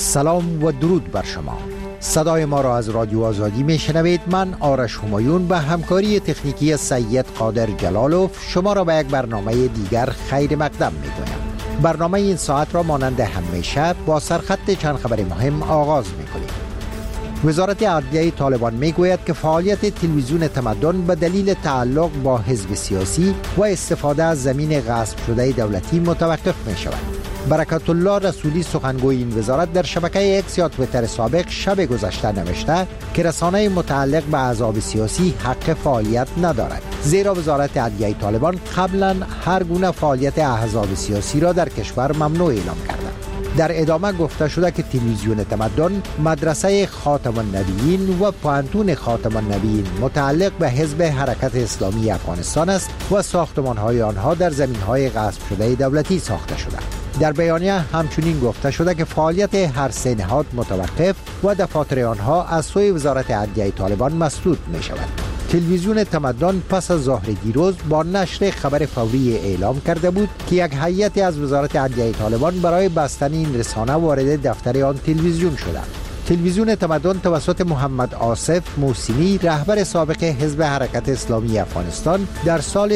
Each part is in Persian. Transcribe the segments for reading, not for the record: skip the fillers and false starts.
سلام و درود بر شما. صدای ما را از رادیو آزادی میشنوید. من آرش همایون به همکاری تکنیکی سید قادر جلالوف شما را به یک برنامه دیگر خیر مقدم میگویم. برنامه این ساعت را مانند همیشه با سرخط چند خبر مهم آغاز میکنیم. وزارت عدلیه طالبان میگوید که فعالیت تلویزیون تمدن به دلیل تعلق با حزب سیاسی و استفاده از زمین غصب شده دولتی متوقف می شود. برکت الله رسولی سخنگوی این وزارت در شبکه اکس یا تویتر سابق شب گذشته نوشته که رسانه متعلق به احزاب سیاسی حق فعالیت ندارد، زیرا وزارت عدلیه طالبان قبلا هر گونه فعالیت احزاب سیاسی را در کشور ممنوع اعلام کرده. در ادامه گفته شده که تلویزیون تمدن مدرسه خاتم النبیین و پانتون خاتم النبیین متعلق به حزب حرکت اسلامی افغانستان است و ساختمان‌های آنها در زمین‌های غصب شده دولتی ساخته شده. در بیانیه همچنین گفته شده که فعالیت هر سه نهاد متوقف و دفاتر آنها از سوی وزارت عدلیه طالبان مسدود می شود. تلویزیون تمدن پس از ظهر دیروز با نشر خبر فوری اعلام کرده بود که یک هیئتی از وزارت عدلیه طالبان برای بستن این رسانه وارد دفتر آن تلویزیون شده. تلویزیون تمدن توسط محمد آصف موسیمی رهبر سابق حزب حرکت اسلامی افغانستان در سال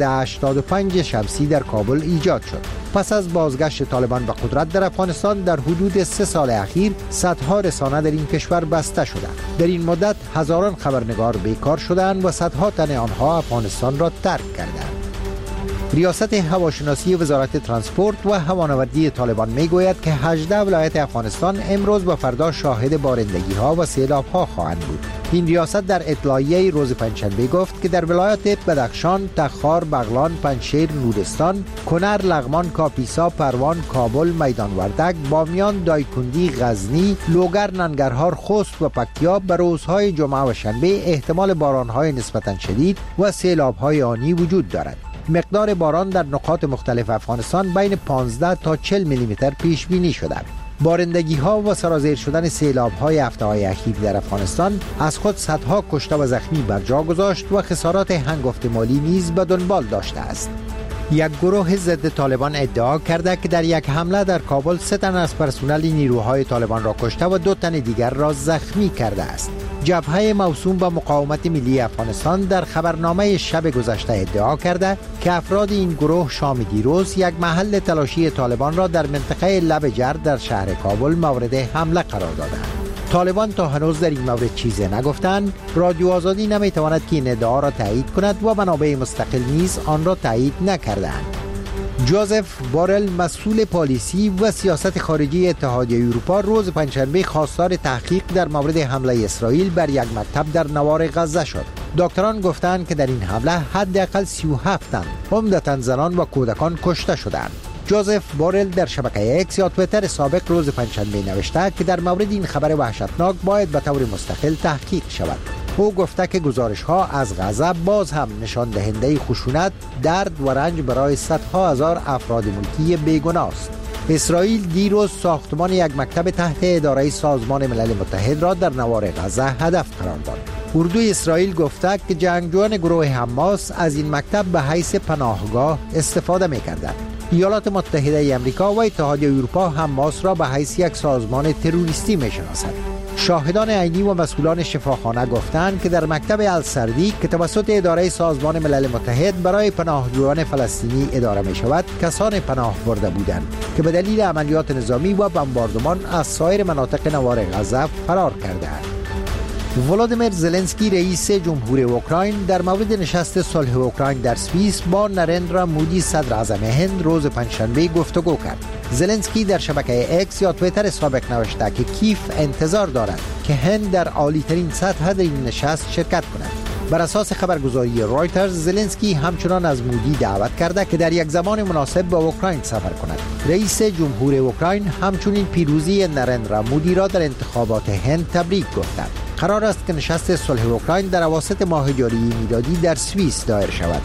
1385 شمسی در کابل ایجاد شد. پس از بازگشت طالبان به قدرت در افغانستان در حدود 3 سال اخیر صدها رسانه در این کشور بسته شده. در این مدت هزاران خبرنگار بیکار شدند و صدها تن آنها افغانستان را ترک کردند. ریاست هواشناسی وزارت ترانسپورت و هوانوردی طالبان میگوید که 18 ولایت افغانستان امروز و فردا شاهد بارندگی ها و سیلاب ها خواهند بود. این ریاست در اطلاعیه روز پنجشنبه گفت که در ولایت بدخشان، تخار، بغلان، پنجشیر، نورستان، کنر، لغمان، کاپیسا، پروان، کابل، میدان وردک، بامیان، دایکندی، غزنی، لوگر، ننگرهار، خوست و پکتیا به روزهای جمعه و شنبه احتمال بارانهای نسبتاً شدید و سیلاب های آنی وجود دارد. مقدار باران در نقاط مختلف افغانستان بین 15 تا 40 میلیمتر پیش بینی شده. بارندگی ها و سرازیر شدن سیلاب های هفته های اخیر در افغانستان از خود صدها کشته و زخمی بر جا گذاشت و خسارات هنگفت مالی نیز به دنبال داشته است. یک گروه ضد طالبان ادعا کرده که در یک حمله در کابل 3 تن از پرسنل نیروهای طالبان را کشته و 2 تن دیگر را زخمی کرده است. جبهه موسوم به مقاومت ملی افغانستان در خبرنامه شب گذشته ادعا کرده که افراد این گروه شام دیروز یک محل تلاشی طالبان را در منطقه لب جرد در شهر کابل مورد حمله قرار دادند. طالبان تا هنوز در این مورد چیزی نگفتند. رادیو آزادی نمیتواند که این ادعا را تایید کند و منابع مستقل نیز آن را تایید نکردند. جوزف بورل مسئول پالیسی و سیاست خارجی اتحادیه اروپا روز پنجشنبه خواستار تحقیق در مورد حمله اسرائیل بر یک مکتب در نوار غزه شد. دکتران گفتند که در این حمله حداقل 37 تن عمدتاً زنان و کودکان کشته شدند. جوزف بورل در شبکه اکس یا تویتر سابق روز پنجشنبه نوشته که در مورد این خبر وحشتناک باید به طور مستقل تحقیق شود. او گفته که گزارش ها از غزه باز هم نشان دهنده خشونت، درد و رنج برای صدها هزار افراد ملکی بیگناه است. اسرائیل دیروز ساختمان یک مکتب تحت اداره سازمان ملل متحد را در نوار غزه هدف قرار داد. اردوی اسرائیل گفته که جنگجویان گروه حماس از این مکتب به حیث پناهگاه استفاده می‌کردند. ایالات متحده آمریکا و اتحادیه اروپا حماس را به حیث یک سازمان تروریستی می‌شناسند. شاهدان عینی و مسئولان شفاخانه گفتند که در مکتب السردی که توسط اداره سازمان ملل متحد برای پناهجویان فلسطینی اداره می شود کسان پناه برده بودند که به دلیل عملیات نظامی و بمباردمان از سایر مناطق نوار غزه فرار کردند. ولادیمیر زلنسکی رئیس جمهور اوکراین در مورد نشست صلح اوکراین در سوئیس با نرندرا مودی صدر اعظم هند روز پنجشنبه گفتگو کرد. زلنسکی در شبکه اکس یا تویتر سابق نوشته که کیف انتظار دارد که هند در عالی‌ترین سطح در این نشست شرکت کند. بر اساس خبرگزاری رایترز زلنسکی همچنان از مودی دعوت کرده که در یک زمان مناسب به اوکراین سفر کند. رئیس جمهور اوکراین همچنین پیروزی نرندرا مودی را در انتخابات هند تبریک گفتند. قرار است که نشست صلح اوکراین در اواسط ماه جاری میلادی در سوئیس دایر شود.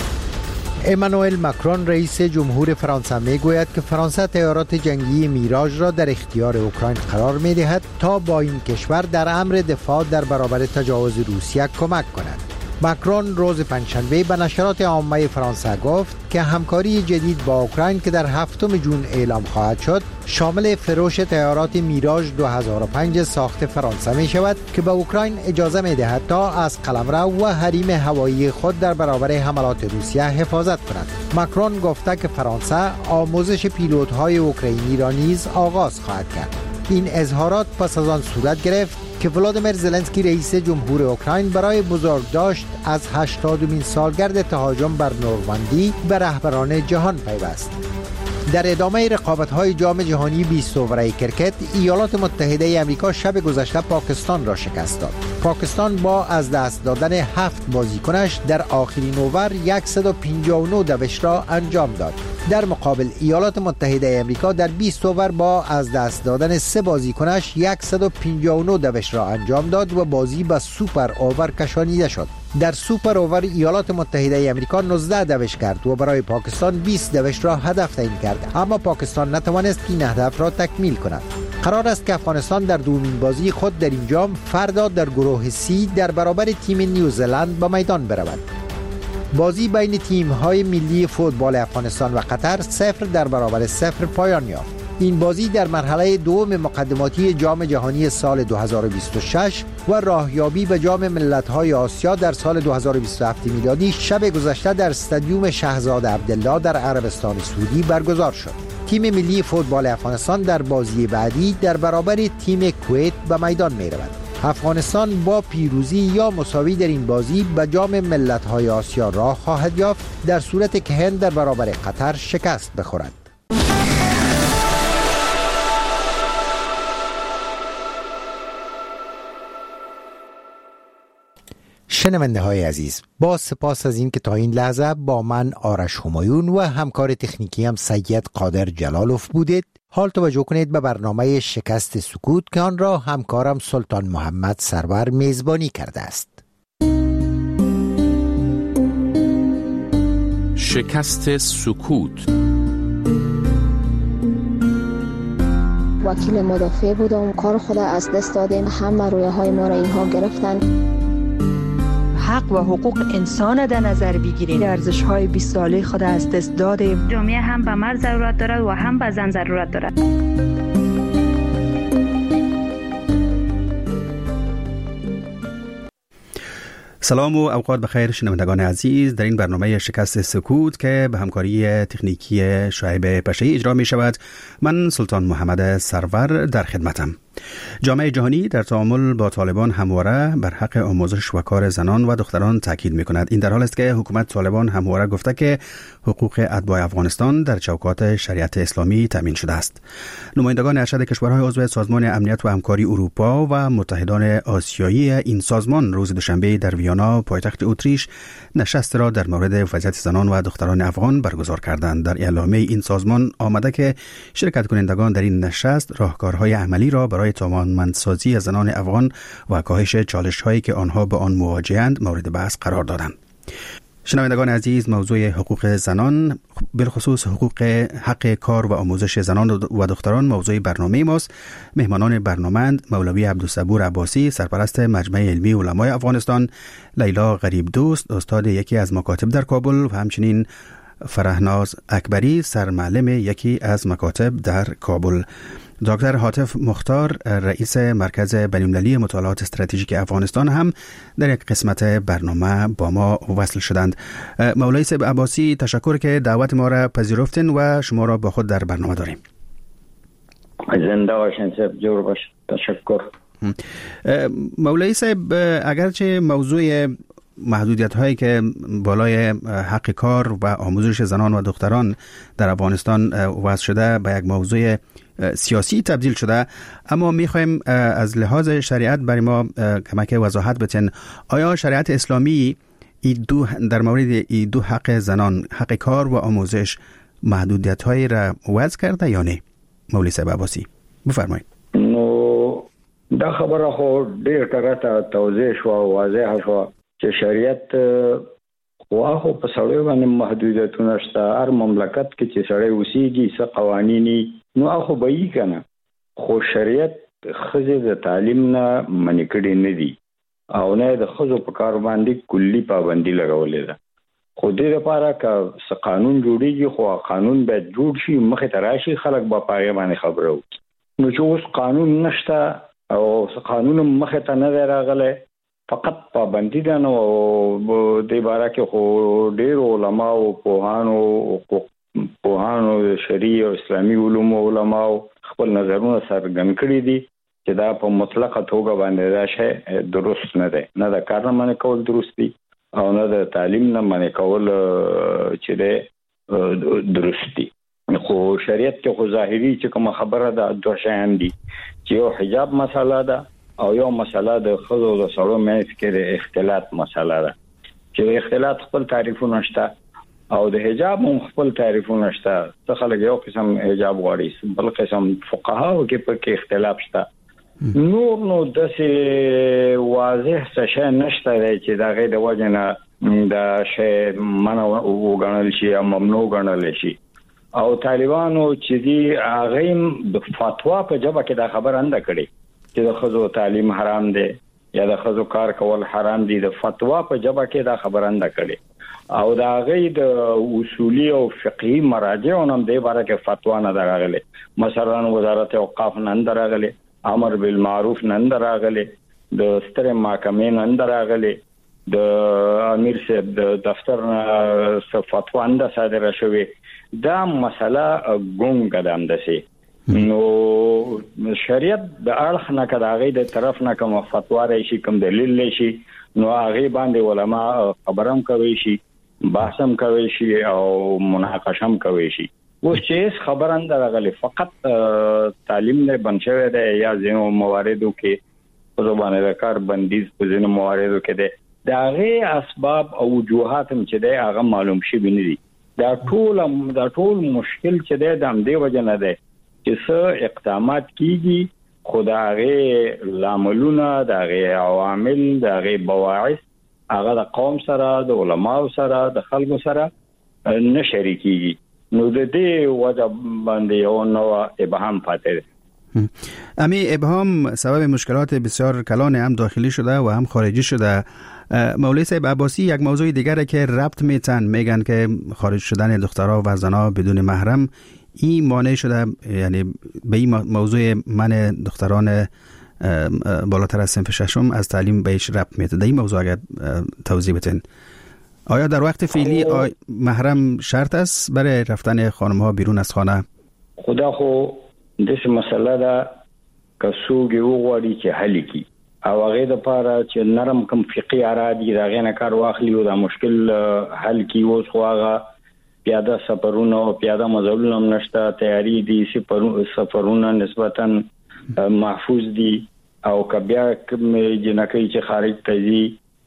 امانوئل ماکرون رئیس جمهور فرانسه میگوید که فرانسه طیارات جنگی میراژ را در اختیار اوکراین قرار میدهد تا با این کشور در امر دفاع در برابر تجاوز روسیه کمک کند. ماکرون روز پنجشنبه به نشرات عامه فرانسه گفت که همکاری جدید با اوکراین که در 7 جون اعلام خواهد شد شامل فروش طیارات میراژ 2005 ساخت فرانسه می شود که به اوکراین اجازه می دهد تا از قلمرو و حریم هوایی خود در برابر حملات روسیه حفاظت کند. ماکرون گفته که فرانسه آموزش پیلوت‌های اوکراینی را نیز آغاز خواهد کرد. این اظهارات پس از آن صورت گرفت که ولادیمیر زلنسکی رئیس جمهور اوکراین برای بزرگداشت از 80مین سالگرد تهاجم بر نورماندی به رهبران جهان پیوست. در ادامه رقابت‌های جام جهانی 20 اووره کرکت، ایالات متحده آمریکا شب گذشته پاکستان را شکست داد. پاکستان با از دست دادن 7 بازیکنش در آخرین اوور 159 دوش را انجام داد. در مقابل ایالات متحده آمریکا در 20 اوور با از دست دادن 3 بازیکنش 159 دوش را انجام داد و بازی به سوپر اوور کشانیده شد. در سوپر اوور ایالات متحده آمریکا 19 دوش کرد و برای پاکستان 20 دوش را هدف تعیین کرد، اما پاکستان نتوانست این هدف را تکمیل کند. قرار است که افغانستان در دومین بازی خود در این جام فردا در گروه سی در برابر تیم نیوزلند به میدان برود. بازی بین تیم‌های ملی فوتبال افغانستان و قطر 0-0 پایان یافت. این بازی در مرحله دوم مقدماتی جام جهانی سال 2026 و راهیابی به جام ملت‌های آسیا در سال 2027 میلادی شب گذشته در استادیوم شاهزاده عبدالله در عربستان سعودی برگزار شد. تیم ملی فوتبال افغانستان در بازی بعدی در برابر تیم کویت به میدان می‌رود. افغانستان با پیروزی یا مساوی در این بازی به جام ملت‌های آسیا راه خواهد یافت در صورتی که هند در برابر قطر شکست بخورد. شنونده های عزیز، با سپاس از این که تا این لحظه با من آرش همایون و همکار تکنیکی هم سید قادر جلالوف بودید. حال توجه کنید به برنامه شکست سکوت که آن را همکارم سلطان محمد سرور میزبانی کرده است. شکست سکوت. وکیل مدافع بودم، کار خود از دست دادیم، همه رویاهای ما را اینها گرفتن. حق و حقوق انسان در نظر بگیریم. ارزش‌های 20 ساله خود از دست دادیم. جامعه هم به مرد ضرورت دارد و هم به زن ضرورت دارد. سلام و اوقات بخیر شنوندگان عزیز. در این برنامه شکست سکوت که به همکاری تکنیکی شعیب پشه‌ای اجرا می شود، من سلطان محمد سرور در خدمتم. جامعه جهانی در تعامل با طالبان همواره بر حق آموزش و کار زنان و دختران تاکید می کند. این در حالی است که حکومت طالبان همواره گفته که حقوق اتباع افغانستان در چوکات شریعت اسلامی تامین شده است. نمایندگان ارشد کشورهای عضو سازمان امنیت و همکاری اروپا و متحدان آسیایی این سازمان روز دوشنبه در ویانا پایتخت اتریش نشست را در مورد وضعیت زنان و دختران افغان برگزار کردند. در اعلامیه این سازمان آمده که شرکت کنندگان در این نشست راهکارهای عملی را برای توانمندسازی زنان افغان و کاهش چالش‌هایی که آنها به آن مواجه‌اند مورد بحث قرار دادند. شنوندگان عزیز، موضوع حقوق زنان، بالخصوص حق کار و آموزش زنان و دختران موضوع برنامه ماست. مهمانان برنامه‌اند مولوی عبدالصبور عباسی، سرپرست مجمع علمی علمای افغانستان، لیلا غریب دوست، استاد یکی از مکاتب در کابل و همچنین فرهناز اکبری، سرمعلم یکی از مکاتب در کابل. دکتر حاتف مختار، رئیس مرکز بین‌المللی مطالعات استراتژیک افغانستان، هم در یک قسمت برنامه با ما وصل شدند. مولوی صاحب عباسی، تشکر که دعوت ما را پذیرفتین و شما را با خود در برنامه داریم. زنده باشین صاحب، جور باش. تشکر. مولوی صاحب، اگرچه موضوع محدودیت هایی که بالای حق کار و آموزش زنان و دختران در افغانستان وضع شده به یک موضوع سیاسی تبدیل شده، اما میخوایم از لحاظ شریعت برای ما کمک وضاحت بتین. آیا شریعت اسلامی در مورد این دو حق زنان، حق کار و آموزش، محدودیت هایی را وضع کرده یا نه؟ مولوی صاحب عباسی بفرمایید. نو دا خبره خو ډیر طرفه توضیح شو او واضح شو چې شریعت خو په سړیو باندې محدودیتونه شته. هر مملکت کې چې سړی اوسېږي څه قوانینی نو هغه به یې کنه، خو شریعت ښځې د تعلیم نه منع کړي نه دي او نه د خزو په کار باندې کلی پابندي لګولې ده. خو دې لپاره که قانون جوړیږي خو قانون باید جوړ شي مخه تراشي خلک به پاره باندې خبرو. نو چې اوس قانون نشته او قانون مخه ته نه راغله فقط پابندي ده نو د بارا کې خو ډېر علما او پوهانو شریعه او اسلامي علوم علما خپل نظرونه څرګند کړي دي چې دا په مطلقه توګه باندې دا شی درست نه ده. نه د کار نه منې کول درست دي او نه د تعلیم نه منې کول چې ده درست دي. خو شریعت کې خو ظاهري چې کوم خبره ده دوه شیان دي چې یو حجاب مسله ده او یو مسله د خزو او سړو مېس کې د اختلاط مسله ده چې اختلاط خپل تعریفونه شته او د حجاب هم خپل تعریفونه شته. څه خلک یو قسم حجاب غواړي بل قسم فقهاو کې په کې اختلاف شته. نو داسې واضح څه نشته چې دا غي د وجنه دا شی منع وګڼل شي او ممنوع ګڼل شي. او طالبانو چې دی هغه د فتوا په جبه کې دا خبر انده کړي چې د خزو تعلیم حرام دی یا د خزو کار کول حرام دي. د فتوا په جبه کې دا خبرنده کړي او دا غي د اصولي او فقهي مراجع هم د باره کې فتوا نه دراغله. مثلا وزارت اوقاف نه دراغله، امر بالمعروف نه دراغله، د ستر محکمې نه دراغله، د امیر صاحب د دفتر نه فتوا نه صادره شوې. دا مسله ګونګه ده اندسي. نو شریعت د اړخ نه کداغي د طرف نه کوم فتوا راشي کوم دلیل شي نو هغه باندې علما خبرم کوي شي بحثم کوي شي او مناقشم کوي شي. اوس چې خبران درغلي فقط تعلیم نه بنشوي ده یا زینو مواردو کې په زبانه د کار بندیز په زینو مواردو کې ده دا غي اسباب او وجوهات چې ده هغه معلوم شي بني دي. دا ټول مشکل چې ده د همدې وجه نه ده چې څه اقدامات کیږي خدای لاملونه دغه عوامل دغه بواعث هغه د قوم سره د علماو سره د خلکو سره نه شریکيږي. نو د دې وجه باندې یو نوع ابهام پاتې ده. امی ابهام سبب مشکلات بسیار کلان هم داخلی شده و هم خارجی شده. مولوی صاحب عباسی یک موضوع دیگره که ربط میتن میگن که خارج شدن دخترها و زنها بدون محرم این مانع شده، یعنی به این موضوع من دختران بالاتر از صنف ششم از تعلیم بهش ربط میده. در این موضوع اگر توضیح بدین آیا در وقت فعلی محرم شرط است برای رفتن خانم ها بیرون از خانه؟ خدا خو دغه مسله دا کسوګي وغوړي چې حل کی او هغه د پاره چې نرم کم فقہی ارادي دا غنه کار واخلي او دا مشکل حل کی اوس خواغه پیاده سفرونه او پیاده مزلونه نشته تیاری دي سفرونه نسبتا محفوظ دي او کبیا کوم جنکې چې خارج ته دي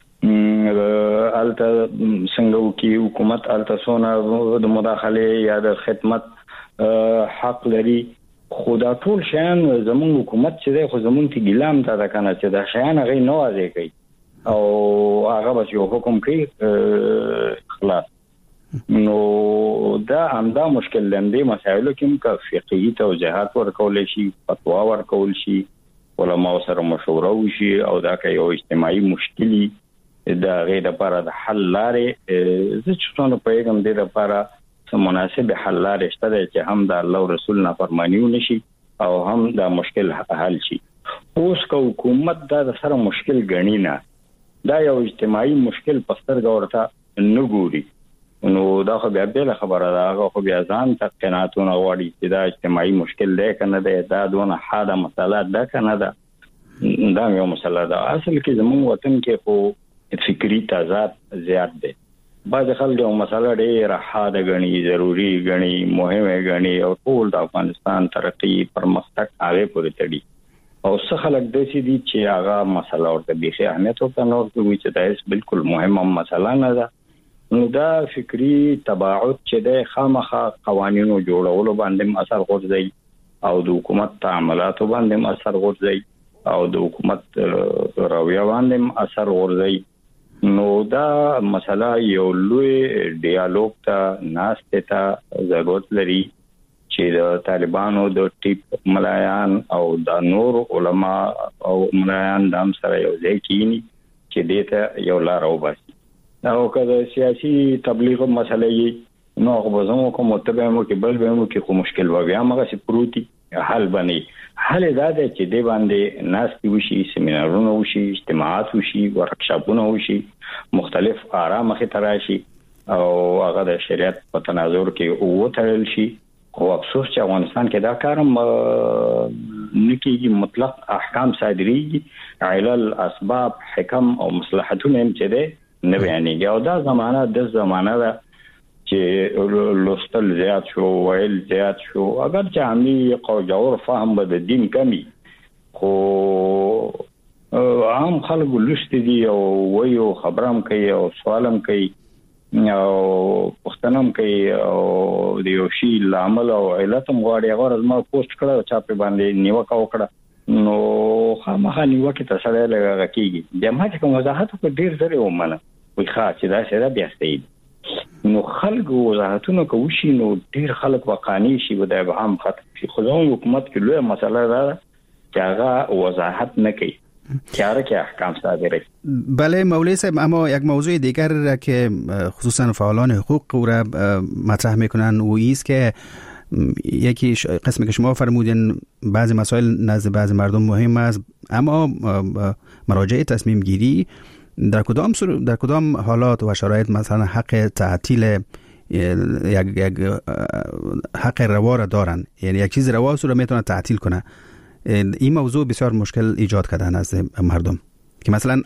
الته څنګه کی حکومت الته سونه د مداخله یا د خدمت حق لري. خدا ټول شان زمون حکومت چې د خو زمون ته ګلام تا کنه چې دا شان غي نوازه کوي او هغه به یو حکم کوي خلاص. نو دا همدا مشکل لندې مسایلو کې که فقهي توجیهات ورکول شي فتوا ورکول شي علماء سره مشوره وشي او دا که یو اجتماعي مشکلی دا غیر لپاره د حل لارې زه چې څنګه پیغام دې لپاره مناسب حل لارې شته چې هم د الله رسول نافرمانی ونشي او هم دا مشکل حل شي. اوس که حکومت دا سره مشکل غنی نه دا یو اجتماعي مشکل پستر ورته نه ګوري نو دا خو بیا بل خبره ده. هغه خو بیا ځان ته قناعتونه غواړي چې دا اجتماعي مشکل دی کنه دا دونه حاده مسله ده کنه دا یو مسله ده. اصل کې زموږ وطن کې خو فکری تضاد زیات دی. بعض خلک یو مسله ډېره حاده غني ضروری غني مهمه غني او ټول د افغانستان ترقی پرمختګ هغه پورې تړي او څه خلک داسې دي چې هغه مسله ورته بيخي اهمیت ورته نه ورکوي چې دا بالکل مهمه مسله نه ده. نو دا فکری تباعد چې د خامخا قوانینو جوړولو باندې اثر غورځي او د حکومت تعاملاتو باندې اثر غورځي او د حکومت رویه باندې اثر غورځي. نو دا مسله یو لوی ډیالوګ ته ناشته ته ضرورت لري چې د طالبانو د ټیپ ملایان او د نور علما او ملایان دام سره یو ځای کینی چې دته یو لار وباسي. او که سیاسي تبلیغ مسلې نو غوښمو کوم تبعمو کې بل بهمو کې کوم مشکل و بیا هغه سي پروتي حل بني. حل دا دی چې دی باندې ناس وشي، سیمینارونه وشي، اجتماعات وشي، ورکشاپونه وشي، مختلف آرا مخې تراشي او هغه د شریعت په تناظر کې وتړل شي. خو افسوس چې افغانستان کې دا کارم نکېږي. مطلق احکام صادريږي، علل، اسباب، حکم او مصلحتونه هم چې ده نه بیانېږي. او دا زمانہ ده چې لوستل زیات شو، ویل زیات شو. اگر چې عامي او جوړ فهم به د دین کمی، خو عام خلک لست دي او وایو خبرام کوي او سوالم کوي او پښتنم کوي او د یو شی عمل او علت مغواړي. هغه ما پوسټ کړو چا په باندې نیوکه وکړه، نو خامخا نیوکه ته سره لګیږي. د ماته کوم وضاحت په ډیر ځای ومنه وي ښه چې دا سره بیا ستې. نو خلک وضاحتونه کوي شي، نو ډیر خلک وقانی شي و د ابهام خط شي. خو حکومت کې لوی مسله ده چې هغه وضاحت نه کوي، چاره که احکام صادره. بله مولوی صاحب، اما یک موضوع دیگر را که خصوصا فعالان حقوق او را مطرح میکنن و ایست که یکی قسمی که شما فرمودین بعضی مسائل نزد بعضی مردم مهم است، اما مراجع تصمیم گیری در کدام حالات و شرایط مثلا حق تعطیل یک حق روا را دارن، یعنی یک چیز روا رو میتونه تعطیل کنه. این موضوع بسیار مشکل ایجاد کرده نزد مردم که مثلا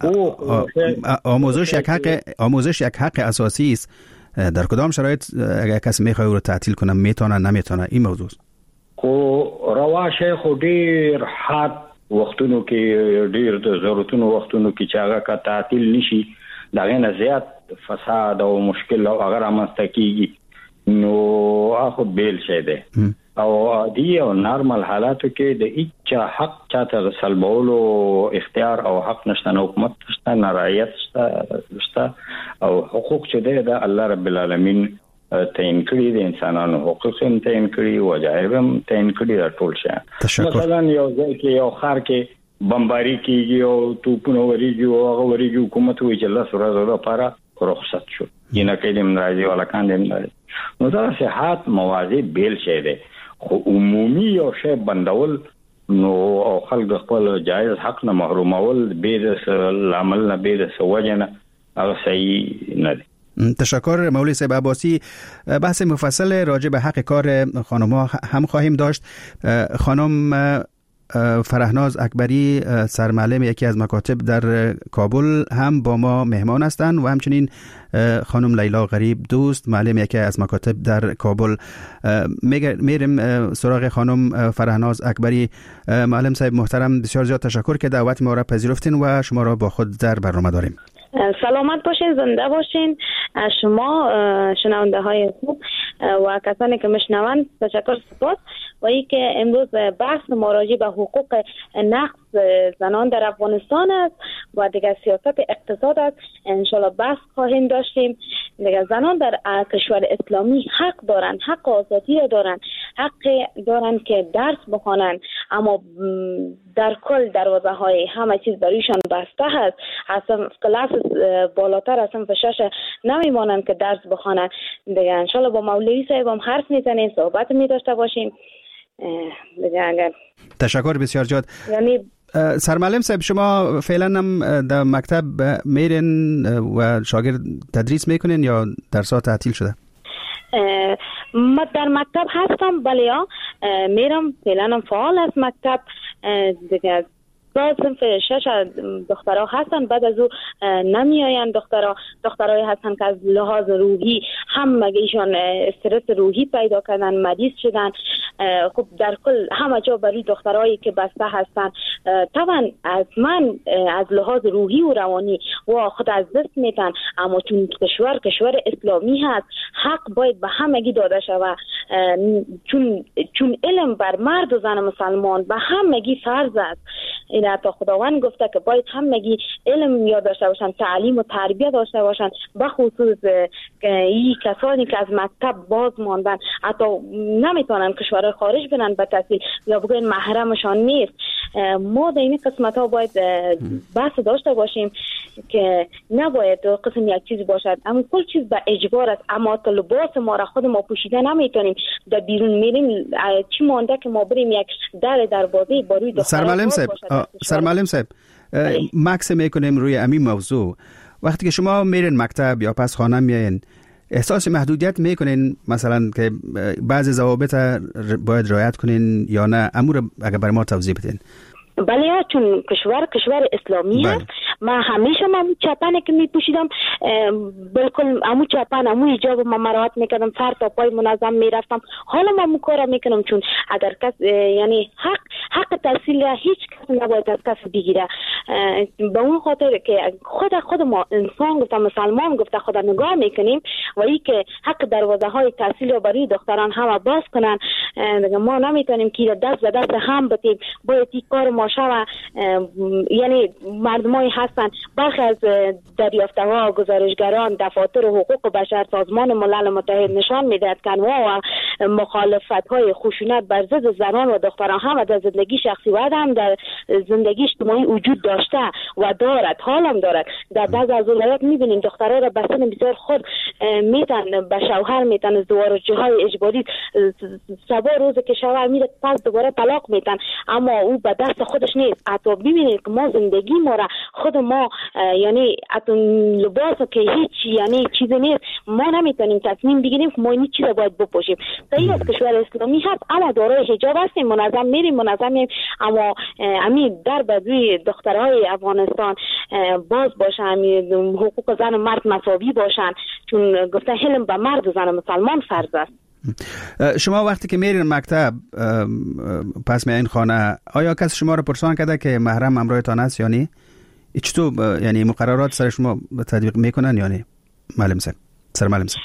آموزش یک حق اساسی است. در کدام شرایط اگر کسی میخواد او رو تعطیل کنه میتونه نمیتونه؟ این موضوع است. خو رواشه خو ډیر حد وختونو کې ډیر د ضرورتونو وختونو کې چې هغه کا تعطیل نشي، دغه نه زیات فساد او مشکل او اگر امسته کیږي نو اخو بیل شه ده. او عادي او نارمل حالاتو کې د هیڅ حق چاته سلبولو اختیار او حق نشته، حکومت نشته، رعایت نشته او حقوق چې ده د الله رب العالمین تعین کړی، د انسانانو حقوق هم تعین کړی، وجایب هم تعین کړی، دا ټول شي. مثلا یو ځای کې یو خار کې بمباری کیږي او توپونه وريږي او هغه وريږي، حکومت وایي چې الله سره لپاره رخصت شو، ینه کلم راځي ولا کاندم راځي. نو دا صحت موازی بیل شه ده. خو عمومي یو شی بندول نو او خلک خپل جایز حق نه محرومول به د عمل نه به د سوجنه هغه صحیح نه ده. تشکر مولوی صاحب عباسی. بحث مفصل راجع به حق کار خانم‌ها هم خواهیم داشت. خانم فرهناز اکبری سرمعلم یکی از مکاتب در کابل هم با ما مهمان هستند و همچنین خانم لیلا غریب دوست معلم یکی از مکاتب در کابل. میریم سراغ خانم فرهناز اکبری. معلم صاحب محترم، بسیار زیاد تشکر که دعوت ما را پذیرفتین و شما را با خود در برنامه داریم. سلامت باشین، زنده باشین. شما شنونده های خوب و کسانی که میشنوند تشکر، سپاس. و ای که امروز بحث مراجع به حقوق نقض زنان در افغانستان است و دیگر سیاست اقتصاد است. انشالله بحث خواهیم داشتیم. دیگر زنان در کشور اسلامی حق دارن، حق آزادی دارن، حق دارن که درس بخوانن، اما در کل دروازه های همه چیز برایشان بسته هست. اصلا کلاس بالاتر اصلا فشش نمیمانند که درس بخوانن. دیگر انشالله با مولوی صاحب هم حرف میزنیم، صحبت می داشته باشیم. تشکر بسیار زیاد. یعنی سرمعلم صاحب، شما فعلا هم در مکتب میرین و شاگرد تدریس میکنین یا درس‌ها تعطیل شده؟ من در مکتب هستم، بله میرم، فعلا هم فعال از مکتب. دیگه صنف 6 دخترها هستن، بعد از او نمی آین دخترای هستن که از لحاظ روحی هم مگیشان استرس روحی پیدا کردن، مریض شدن. خب در کل همه جا برای دخترایی که بسته هستن. طبعا از من از لحاظ روحی و روانی و خود از دست میتن، اما چون کشور اسلامی هست حق باید به همگی داده شود. چون علم بر مرد و زن مسلمان به همگی فرض است. این حتی خداوند گفته که باید همگی علم یاد داشته باشن، تعلیم و تربیت داشته باشن، به خصوص این کسانی که از مکتب باز ماندن، حتی نمیتونن کشور خارج برن به تحصیل یا بگوین محرمشان نیست. ما در این قسمت ها باید بحث داشته باشیم. که نباید قسم یک چیز باشد، اما کل چیز به اجبار است. اما تا لباس ما را خود ما پوشیده نمیتونیم، در بیرون میریم چی مانده که ما بریم یک دروازه با روی دختران سرمعلم صاحب مکس میکنیم روی همین موضوع. وقتی که شما میرین مکتب یا پس خانه میایین، احساس محدودیت میکنین مثلا که بعضی ضوابط باید رعایت کنین یا نه؟ امور اگر برای ما توضیح بدین. بله، چون کشور اسلامی است. من همیشه چپنی که میپوشیدم بالکل همون چپن همون حجاب ما مراعات میکردم، سر تا پای منظم میرفتم. حالا من کارا میکنم چون اگر کس یعنی حق تحصیل را هیچ کس نباید از کس بگیره. به اون خاطر که خود ما انسان گفته مسلمان گفته خدا نگاه میکنیم و ای که حق دروازه های تحصیل را برای دختران هم باز کنن. ما نمیتونیم که دست به دست هم بدیم. باید این کار ما شوه. یعنی مردمایی هستن برخی از دریافته ها گزارشگران دفاتر حقوق بشر سازمان ملل متحد نشان میدهد که انواع مخالفت های خشونت بر ضد زنان و دختران هم در زندگی شخصی و هم در زندگی اجتماعی وجود داشته و دارد، حالم دارد. در بعض از ولایات میبینیم دخترها را به سن بسیار خود میتن به شوهر میتن ازدواج های اجباری سبا روز که شوهر میره پس دوباره طلاق میتن، اما او به دست خودش نیست. حتی ببینید که ما زندگی ما را خود ما یعنی حتی لباس که هیچ یعنی چیزی نیست، ما نمیتونیم تصمیم بگیریم که ما این چیز باید بپوشیم. تا این از کشور اسلامی هست، اما دارای حجاب هستیم، منظم میریم، اما همین در بدوی دخترهای افغانستان باز باشن، حقوق زن و مرد مساوی باشن، چون گفته علم به مرد و زن مسلمان فرض است. شما وقتی که میرین مکتب پس میایین خانه، آیا کس شما رو پرسان کرده که محرم همراهتان است یا نه؟ چطور یعنی مقررات سر شما تطبیق میکنن یا نه؟ سرمعلم صاحب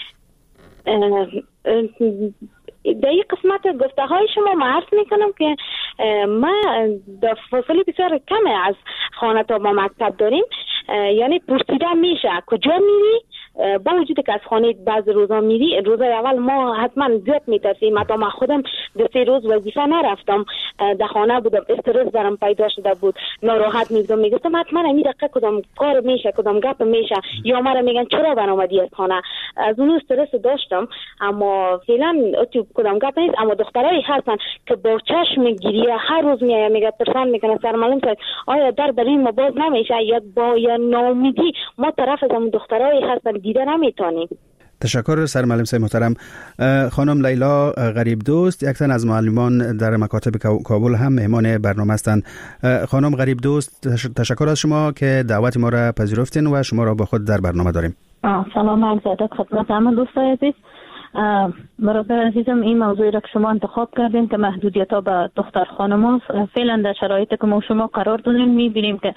در این قسمت گفته های شما من عرض میکنم که ما در فاصله بسیار کم از خانه تا ما مکتب داریم. یعنی پرسیده میشه کجا میری، با وجود که از خانه بعض روزا میری. روز اول ما حتما زیاد میترسیم. حتی من خودم 2-3 روز وظیفه نرفتم، در خانه بودم، استرس برام پیدا شده بود، ناراحت میبودم، میگفتم حتما این دقیقه کدام کار میشه، کدام گپ میشه، یا مرا میگن چرا برآمدی از خانه. از اون استرس داشتم، اما فعلا کدام گپ نیست. اما دخترایی هستن که با چشم گریه هر روز میاد میگه پرسان میکنه سرمعلم صاحب آیا در برای ما باز نمیشه، یا با یا ناامیدی ما طرف از اون دخترایی هستن دیده نمیتونیم. تشکر سرمعلم صاحب محترم. خانم لیلا غریب دوست، یک تن از معلمان در مکاتب کابل، هم مهمان برنامه هستند. خانم غریب دوست، تشکر از شما که دعوت ما را پذیرفتین و شما را با خود در برنامه داریم. سلام عرض ادب خدمت همه دوستان عزیز. برادر عزیزم، این موضوعی را که شما انتخاب کردین که محدودیت ها به دختر خانم ها، فعلا در شرایطی که ما شما قرار دادیم میبینیم که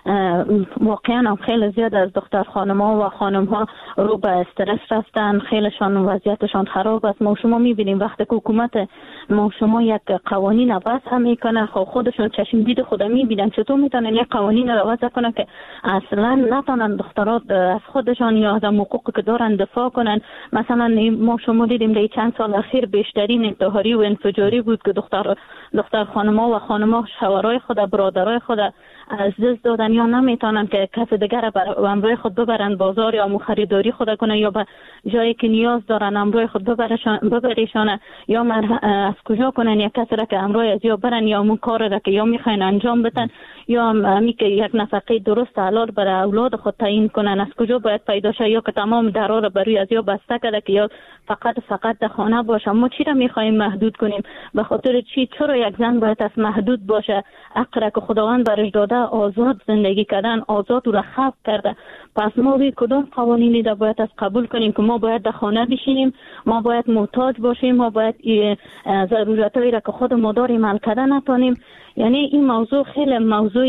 واقعا هم خیلی زیاد از دختر خانم ها و خانم ها رو به استرس رفتن، خیلیشان وضعیتشان خراب است. ما شما میبینیم وقتی که حکومت ما شما یک قوانین وضع میکنه، خودشون چشم دید خود میبینن چطور میتونن یک قوانین رو وضع کنن که اصلا نتونن دخترات از خودشان یا از حقوقی که دارن دفاع کنن. مثلا ما شما دیدیم در چند سال اخیر بیشترین انتحاری و انفجاری بود که دختر خانم ها و خانم ها شوهرای خود، برادرای خود از دست دادن، یا نمیتونن که کس دیگر رو همراه خود ببرن بازار یا خریداری خود کنن، یا به جایی که نیاز دارن همراه خود ببریشان، یا از کجا کنن یک کس را که همراه از یا برن، یا اون کار را که یا میخواین انجام بدن، یا همی که یک نفقه درست حلال برای اولاد خود تعیین کنن، از کجا باید پیدا شه، یا که تمام درها را برای از یا بسته کرده که یا فقط در خانه باشه. ما چی را میخوایم محدود کنیم؟ به خاطر چی؟ چرا یک زن باید از محدود باشه؟ حق را که خداوند برش داده آزاد زندگی کردن، آزاد او را خلق کرده. پس ما روی کدام قوانینی را باید از قبول کنیم که ما باید در خانه بشینیم، ما باید محتاج باشیم، ما باید ضرورتایی را که خود ما داریم حل کردن نتونیم؟ یعنی این موضوع خیلی موضوع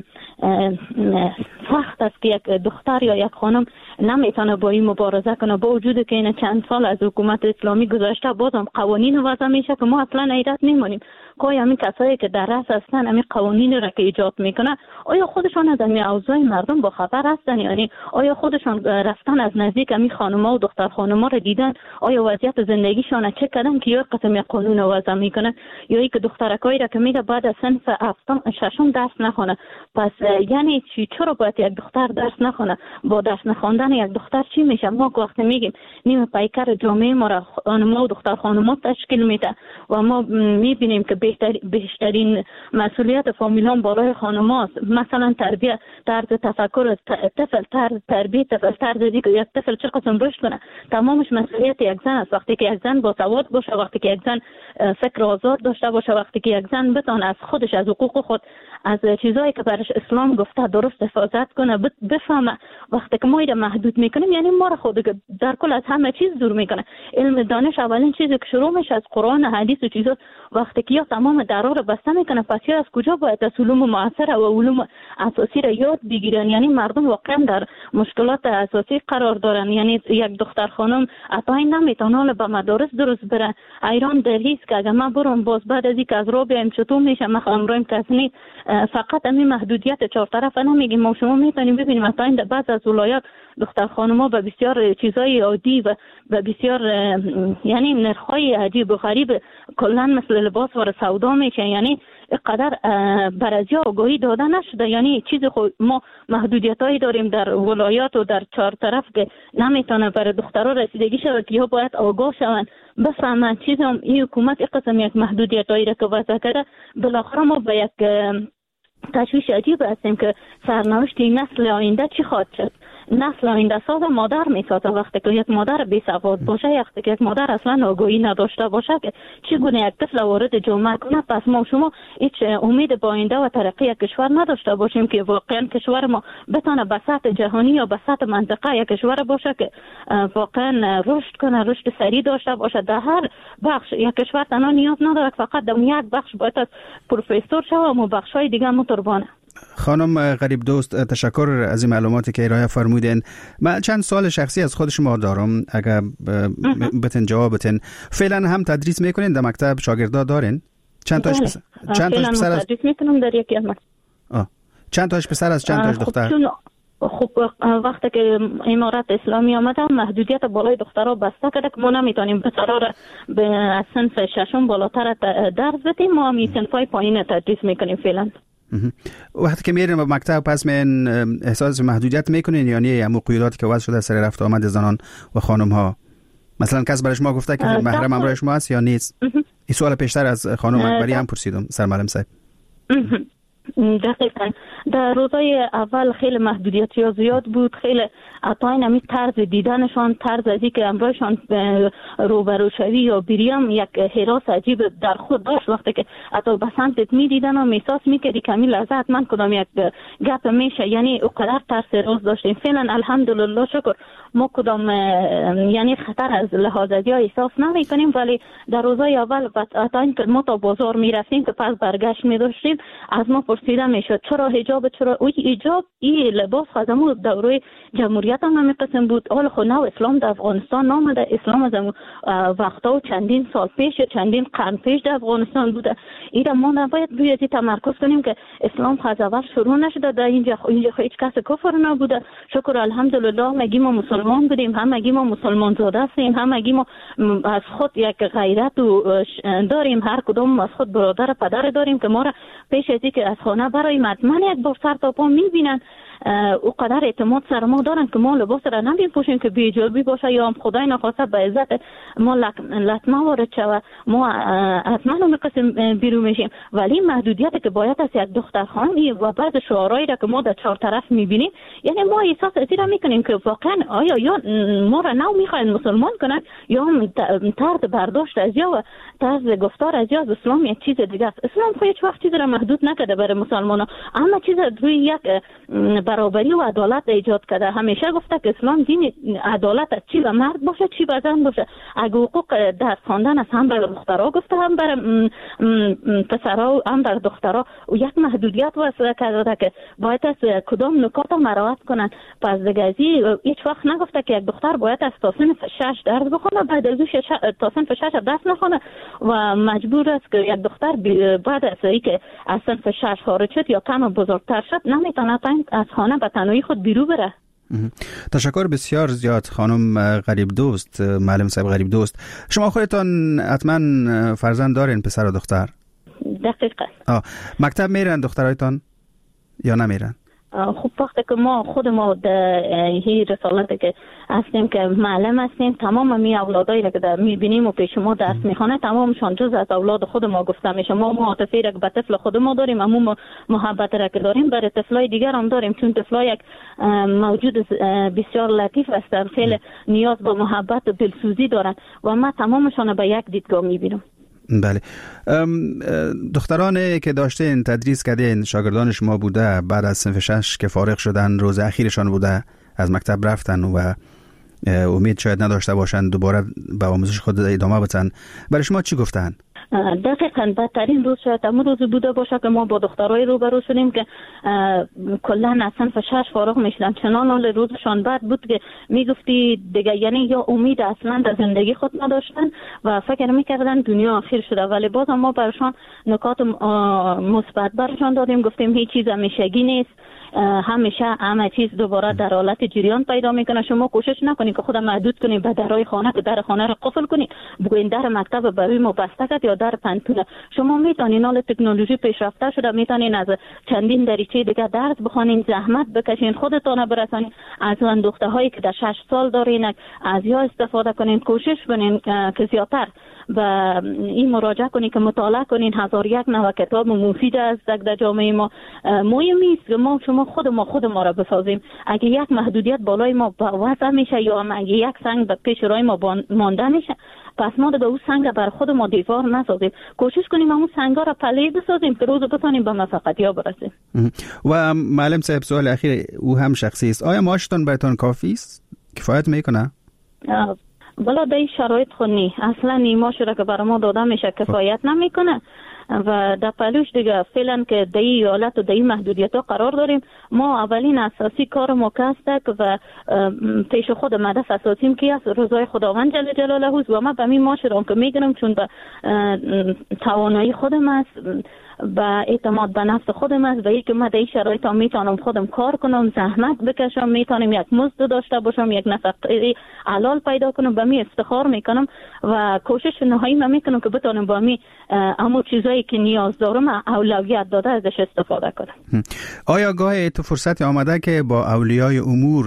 سخت است که یک دختر یا یک خانم نمیتونه با این مبارزه کنه، با وجود که این چند سال از حکومت اسلامی گذشته بازم قوانین وضع میشه که ما اصلا حیرت میمونیم که همین کسایی که در رأس هستن همین قوانین را که ایجاد میکنه آیا خودشان از همین اوضاع مردم با خبر هستن؟ یعنی آیا خودشان رفتن از نزدیک همین خانم‌ها و دختر خانم‌ها را دیدن؟ آیا وضعیت زندگیشان چک کردن که یا قسم قانون وضع میکنه، یا اینکه دخترکایی را که میگه بعد از صنف هفتم ششم درس نخونه؟ پس یعنی چرا باید که یک دختر درس نخونه، با درس نخوندن یک دختر چی میشه؟ ما که وقتی میگیم نیم پیکر جامعه ما را خانم‌ها و دختر خانم‌ها تشکیل میده و ما میبینیم که بیشترین مسئولیت فامیل هم بالای خانم‌هاست. مثلا تربیت، طرز تفکر طفل، طرز تربیت طفل، طرز دیگه یک طفل چه قسم رشد کنه، تمامش مسئولیت یک زن است. وقتی که یک زن با سواد باشه، وقتی که یک زن فکر آزاد داشته باشه، وقتی که یک زن بتونه از خودش، از حقوق خود، از چیزایی که برش اسلام گفته درست حفاظت کنه، بفهمه. وقتی که ما اینا محدود میکنیم یعنی ما را خود در کل از همه چیز دور میکنه. علم دانش اولین چیزی که شروع میشه از قرآن، حدیث و چیزا. وقتی که یا تمام درا رو بسته میکنه، پس یا از کجا باید از علوم معاصر و علوم اساسی را یاد بگیرن؟ یعنی مردم واقعا در مشکلات اساسی قرار دارن. یعنی یک دختر خانم عطای نمیتونه به مدارس درست بره. ایران دلیل که اگه ما برم باز بعد از اینکه از رو بیایم چطور میشه؟ ما امروز کسانی فقط همین محدودیت چهار طرفه نمیگیم، ما شما میتونیم ببینیم حتی این بعض از ولایات دختر خانم‌ها به بسیار چیزای عادی و به بسیار یعنی نرخ‌های عجیب و غریب کلا مثل لباس و سودا میشه. یعنی قدر برازیا آگاهی داده نشده. یعنی چیز خود ما محدودیتایی داریم در ولایات و در چهار طرف که نمیتونه برای دخترها رسیدگی شود که ها باید آگاه شوند، بفهمن چیزم این حکومت این قسم یک محدودیتایی را که وضع کرده. بالاخره ما به یک تشویش عجیب هستیم که سرنوشت نسل آینده چی خواهد شد. نسل آینده ساز مادر میسازه. وقتی که یک مادر بی سواد باشه، وقتی که یک مادر اصلا آگاهی نداشته باشه که چگونه یک طفل وارد جامعه کنه، پس ما شما هیچ امید با آینده و ترقی کشور نداشته باشیم که واقعا کشور ما بتونه به سطح جهانی یا به سطح منطقه یک کشور باشه که واقعا رشد کنه، رشد سریع داشته باشه. در هر بخش یک کشور تنها نیاز نداره فقط در یک بخش باید از پروفسور شه و بخش‌های دیگه متربانه. خانم غریب دوست، تشکر از این معلوماتی که ارائه فرمودین. من چند سوال شخصی از خود شما دارم، اگر بتن جواب بدین. فعلا هم تدریس میکنین در مکتب؟ شاگردا دارین؟ چند تاش پسر از تدریس میکنم در یکی از مکتب. چند تاش پسر از چند تاش دختر؟ خب وقتی که امارت اسلامی آمده محدودیت بالای دخترها بسته کرده که ما نمیتونیم پسرها را به صنف ششم بالاتر درس بدیم، ما می صنفای پایین تدریس میکنیم فعلا. وقتی که میرین به مکتب پس من احساس محدودیت میکنین؟ یعنی همون قیوداتی که وضع شده سر رفت آمد زنان و خانم ها، مثلا کس برای شما گفته که محرم همراه شما هست یا نیست؟ این سوال پیشتر از خانم اکبری هم پرسیدم سرمعلم صاحب. دقیقا در روزای اول خیلی محدودیت زیاد بود، خیلی عطاین همی طرز دیدنشان، طرز از که امرایشان روبرو شوی یا بریم یک حراس عجیب در خود داشت. وقتی که حتی بسنتت می دیدن و میساس می کردی کمی لحظت من کدام یک گپ میشه، یعنی اقدر ترس روز داشتیم. فعلا الحمدلله شکر ما کدام یعنی خطر از لحاظ ها احساس نمی کنیم، ولی در روزای اول عطاین که ما تا بازار می رفتیم که پس برگشت می داشتیم از ما پرسیده میشد چرا حجاب، چرا حجاب این لباس خدمو دوره جمهوریت هم همین قسم بود. حال خود نو اسلام در افغانستان نامده، اسلام از وقتا و چندین سال پیش چندین قرن پیش در افغانستان بوده. اینا ما نباید روی این تمرکز کنیم که اسلام از اول شروع نشده در اینجا هیچ کس کفر نبوده. شکر الحمدلله مگی ما مسلمان بودیم، هم مگی ما مسلمان زاده هستیم، هم مگی ما از خود یک غیرت داریم، هر کدوم از خود برادر پدر داریم که ما را پیش از اینکه از خانه برای مدمن یک بار سر تا پا میبینن او قدر اعتماد سر ما دارن که ما لباس را نمیپوشیم که بیجابی باشه یا هم خدای نخواسته به عزت ما لطمه وارد شود، ما حتما اون قسم بیرون میشیم. ولی محدودیت که باید از یک دختر خانم و بعض شعارهایی را که ما در چهار طرف میبینیم، یعنی ما احساس از این را میکنیم که واقعا آیا یا ما را نو میخواید مسلمان کنن یا طرز برداشت از یا و طرز گفتار از یا اسلام یک چیز دیگه است. اسلام خود هیچ وقت چیز را محدود نکرده برای مسلمانان، اما چیز روی یک برابری و عدالت ایجاد کرده. همیشه گفته که اسلام دین عدالت است، چی به مرد باشه چی به زن باشه. اگه حقوق درس خواندن است هم برای دخترها گفته هم برای پسرها هم برای دخترها و یک محدودیت وضع کرده که باید از کدام نکات مراعات کنن. پس دیگه هیچ وقت نگفته که یک دختر باید از تا صنف 6 درس بخونه، بعد از تا صنف 6 درس نخونه و مجبور است که یک دختر بعد از اینکه از صنف 6 خارج شد یا کم بزرگتر شد نمیتونه از خانه به تنهایی خود بیرون بره. تشکر بسیار زیاد خانم غریب دوست، معلم صاحب غریب دوست. شما خودتان حتما فرزند دارین، پسر و دختر؟ دقیقاً. مکتب میرن دخترایتان یا نمیرن؟ خب وقتی که ما خود ما در این رسالت که هستیم که معلم هستیم، تمام می اولادایی را که میبینیم و پیش ما درس میخوانه تمامشان جز از اولاد خود ما گفته میشه. ما معاطفه را که به طفل خود ما داریم، اما محبت را که داریم برای طفلای دیگر هم داریم، چون طفلا یک موجود بسیار لطیف هستند، خیلی نیاز به محبت و دلسوزی دارن و ما تمامشان به یک دیدگاه میبینم. بله. دخترانی که داشتین تدریس کردین، شاگردان شما بوده، بعد از صنف 6 که فارغ شدن، روز اخیرشان بوده، از مکتب رفتن و امید شاید نداشته باشن دوباره به آموزش خود ادامه بدن، برای شما چی گفتن؟ دقیقاً بدترین روز شاید همون روز بوده باشه که ما با دخترای روبرو شدیم که کلا از صنف 6 فارغ میشدن. چنان حال روزشان بد بود که میگفتی دیگه، یعنی یا امید اصلا در زندگی خود نداشتن و فکر میکردن دنیا آخر شده، ولی باز ما برشان نکات مثبت برشان دادیم، گفتیم هیچ چیز همیشگی نیست، همیشه همه چیز دوباره در حالت جریان پیدا میکنه. شما کوشش نکنید که خود محدود کنید به درهای خانه، که در خانه را قفل کنید، بگوین در مکتب برای ما بسته کرد یا در پنتونه. شما میتونین، حال تکنولوژی پیشرفته شده، میتونین از چندین دریچه دیگه درس بخونین، زحمت بکشین، خودتون برسونین. از اون دخترهایی که در 6 سال دارین از یا استفاده کنین، کوشش کنین که زیاتر و این مراجعه کنین که مطالعه کنین. 1001 نوع کتاب مفید است در جامعه ما. مهم است که ما شما خود ما را بسازیم. اگه یک محدودیت بالای ما وضع میشه یا اگه یک سنگ به پیش روی ما مانده میشه، پس ما به اون سنگ بر خود ما دیوار نسازیم، کوشش کنیم اون سنگا را پله بسازیم که روز بتونیم به موفقیت برسیم. و معلم صاحب، سوال اخیر او هم شخصی است، آیا معاشتون براتون کافی است؟ کفایت میکنه؟ بلا در این شرایط خود نی، اصلا نیماش را که برای ما داده میشه کفایت نمیکنه و در پلوش دیگه فعلا که در این حالت و در این محدودیت ها قرار داریم. ما اولین اساسی کار ما کستک و پیش خود مدف اساسیم که است رضای خداوند جل جلاله است و ما به این ماش را که میگنم، چون به توانایی خودم است، به اعتماد به نفس خودم است و یک ما در این شرایط ها میتونم خودم کار کنم، زحمت بکشم، میتونم یک مزد داشته باشم، یک نفقه حلال پیدا کنم، به می افتخار میکنم و کوشش نهایی ما میکنم که بتونم با می امور چیزایی که نیاز دارم اولویت داده ازش استفاده کنم. آیا گاهی تو فرصتی آمده که با اولیای امور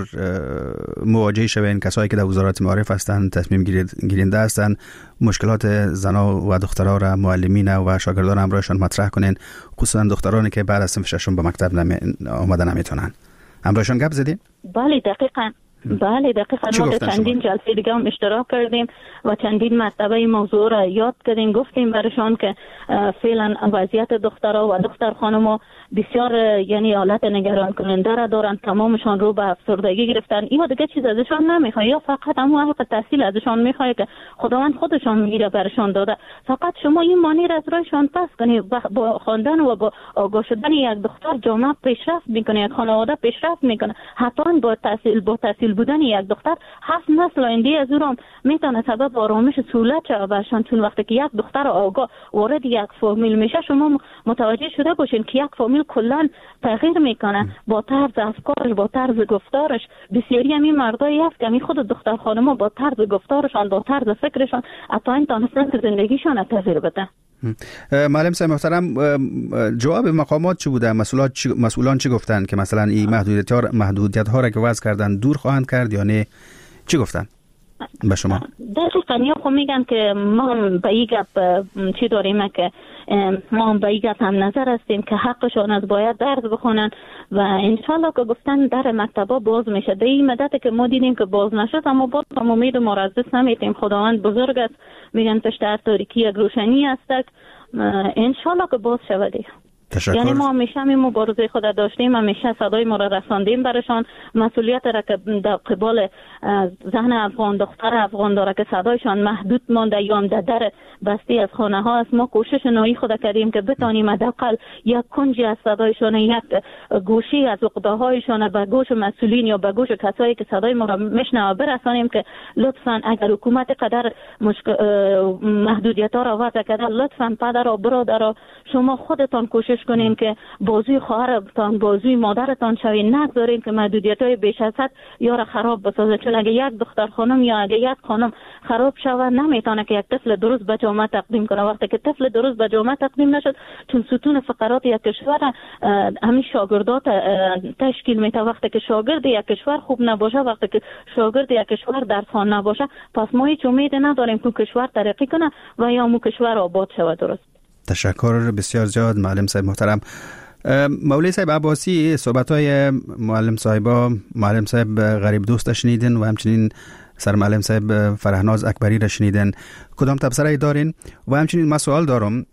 مواجه شوین، کسایی که در وزارت معارف هستند، تصمیم گیرنده هستند، مشکلات زنا و دخترها را معلمین و شاگردان همراهشان مطرح کنین، خصوصا دخترانی که بعد از صنف 6 به مکتب آمده نمیتونن، همراهشان گپ زدین؟ بله دقیقاً. بله دقیقاً. ما چندین جلسه دیگه هم اشتراک کردیم و چندین مرتبه این موضوع را یاد کردیم، گفتیم برشان که فعلا وضعیت دخترها و دختر خانم‌ها بسیار یعنی حالت نگران کننده را دارن، تمامشان رو به افسردگی گرفتن. اینا دیگه چیز ازشان نمیخواد، یا فقط همون حق تحصیل ازشان میخواد که خداوند خودشان میگیره برشان داده. فقط شما این مانی را از رویشان پس کنید، با خواندن و با آگاه شدن یک دختر جامعه پیشرفت میکنه، یک خانواده پیشرفت میکنه. حتی با تحصیل بودن یک دختر 7 نسل آینده از اون میتونه سبب آرامش سهولت شود برشان. چون وقتی که یک دختر آگاه وارد یک فامیل میشه، شما متوجه شده باشین که یک فامیل کلا تغییر میکنه با طرز افکارش، با طرز گفتارش. بسیاری همین مردایی هست که خود دختر خانم‌ها با طرز گفتارشان، با طرز فکرشان حتی این تونستن که زندگیشان تغییر بده. معلم صاحب محترم، جواب مقامات چی بوده؟ مسئولان چی گفتن که مثلا این محدودیت ها را که وضع کردن دور خواهند کرد یا نه؟ چی گفتن به شما؟ دقیقاً خب میگن که ما به این گپ چی داریم که ما به این گپ هم نظر هستیم که حقشان از باید درس بخونن و انشالله که گفتن در مکتبا باز میشه. در این مدت که ما دیدیم که باز نشد، اما باز هم امید ما را از دست نمیدیم. خداوند بزرگ است، میگن پشت هر تاریکی یک روشنی است. انشالله که باز شود. تشکر. یعنی ما همیشه همین مبارزه خود داشتیم، همیشه صدای ما را رساندیم برشان. مسئولیت را که در قبال زن افغان، دختر افغان داره که صدایشان محدود مانده یا هم در بسته از خانه ها است، ما کوشش نهایی خود کردیم که بتانیم حداقل یک کنجی از صدایشان، یک گوشی از عقده‌هایشان به گوش مسئولین یا به گوش کسایی که صدای ما را میشنوه برسانیم که لطفاً اگر حکومت قدر محدودیت‌ها را وضع کرده، لطفاً پدر و برادر شما خودتان کوشش تلاش کنین که بازوی خواهرتان بازوی مادرتان شوی، نگذارین که محدودیت‌های بیش از حد یا را خراب بسازه. چون اگه یک دختر خانم یا اگه یک خانم خراب شوه نمیتونه که یک طفل درست به جامعه تقدیم کنه. وقتی که طفل درست به جامعه تقدیم نشد، چون ستون فقرات یک کشور همین شاگردات تشکیل میده. وقتی که شاگرد یک کشور خوب نباشه، وقتی که شاگرد یک کشور درس خوان نباشه، پس ما هیچ امید نداریم که کشور ترقی کنه و یا مو کشور آباد شود. درست. تشکر بسیار زیاد معلم صاحب محترم. مولوی صاحب عباسی، صحبت‌های معلم صاحب غریب دوست شنیدن و همچنین سر معلم صاحب فرهناز اکبری را شنیدن. کدام تبصره دارین؟ و همچنین من سوال دارم،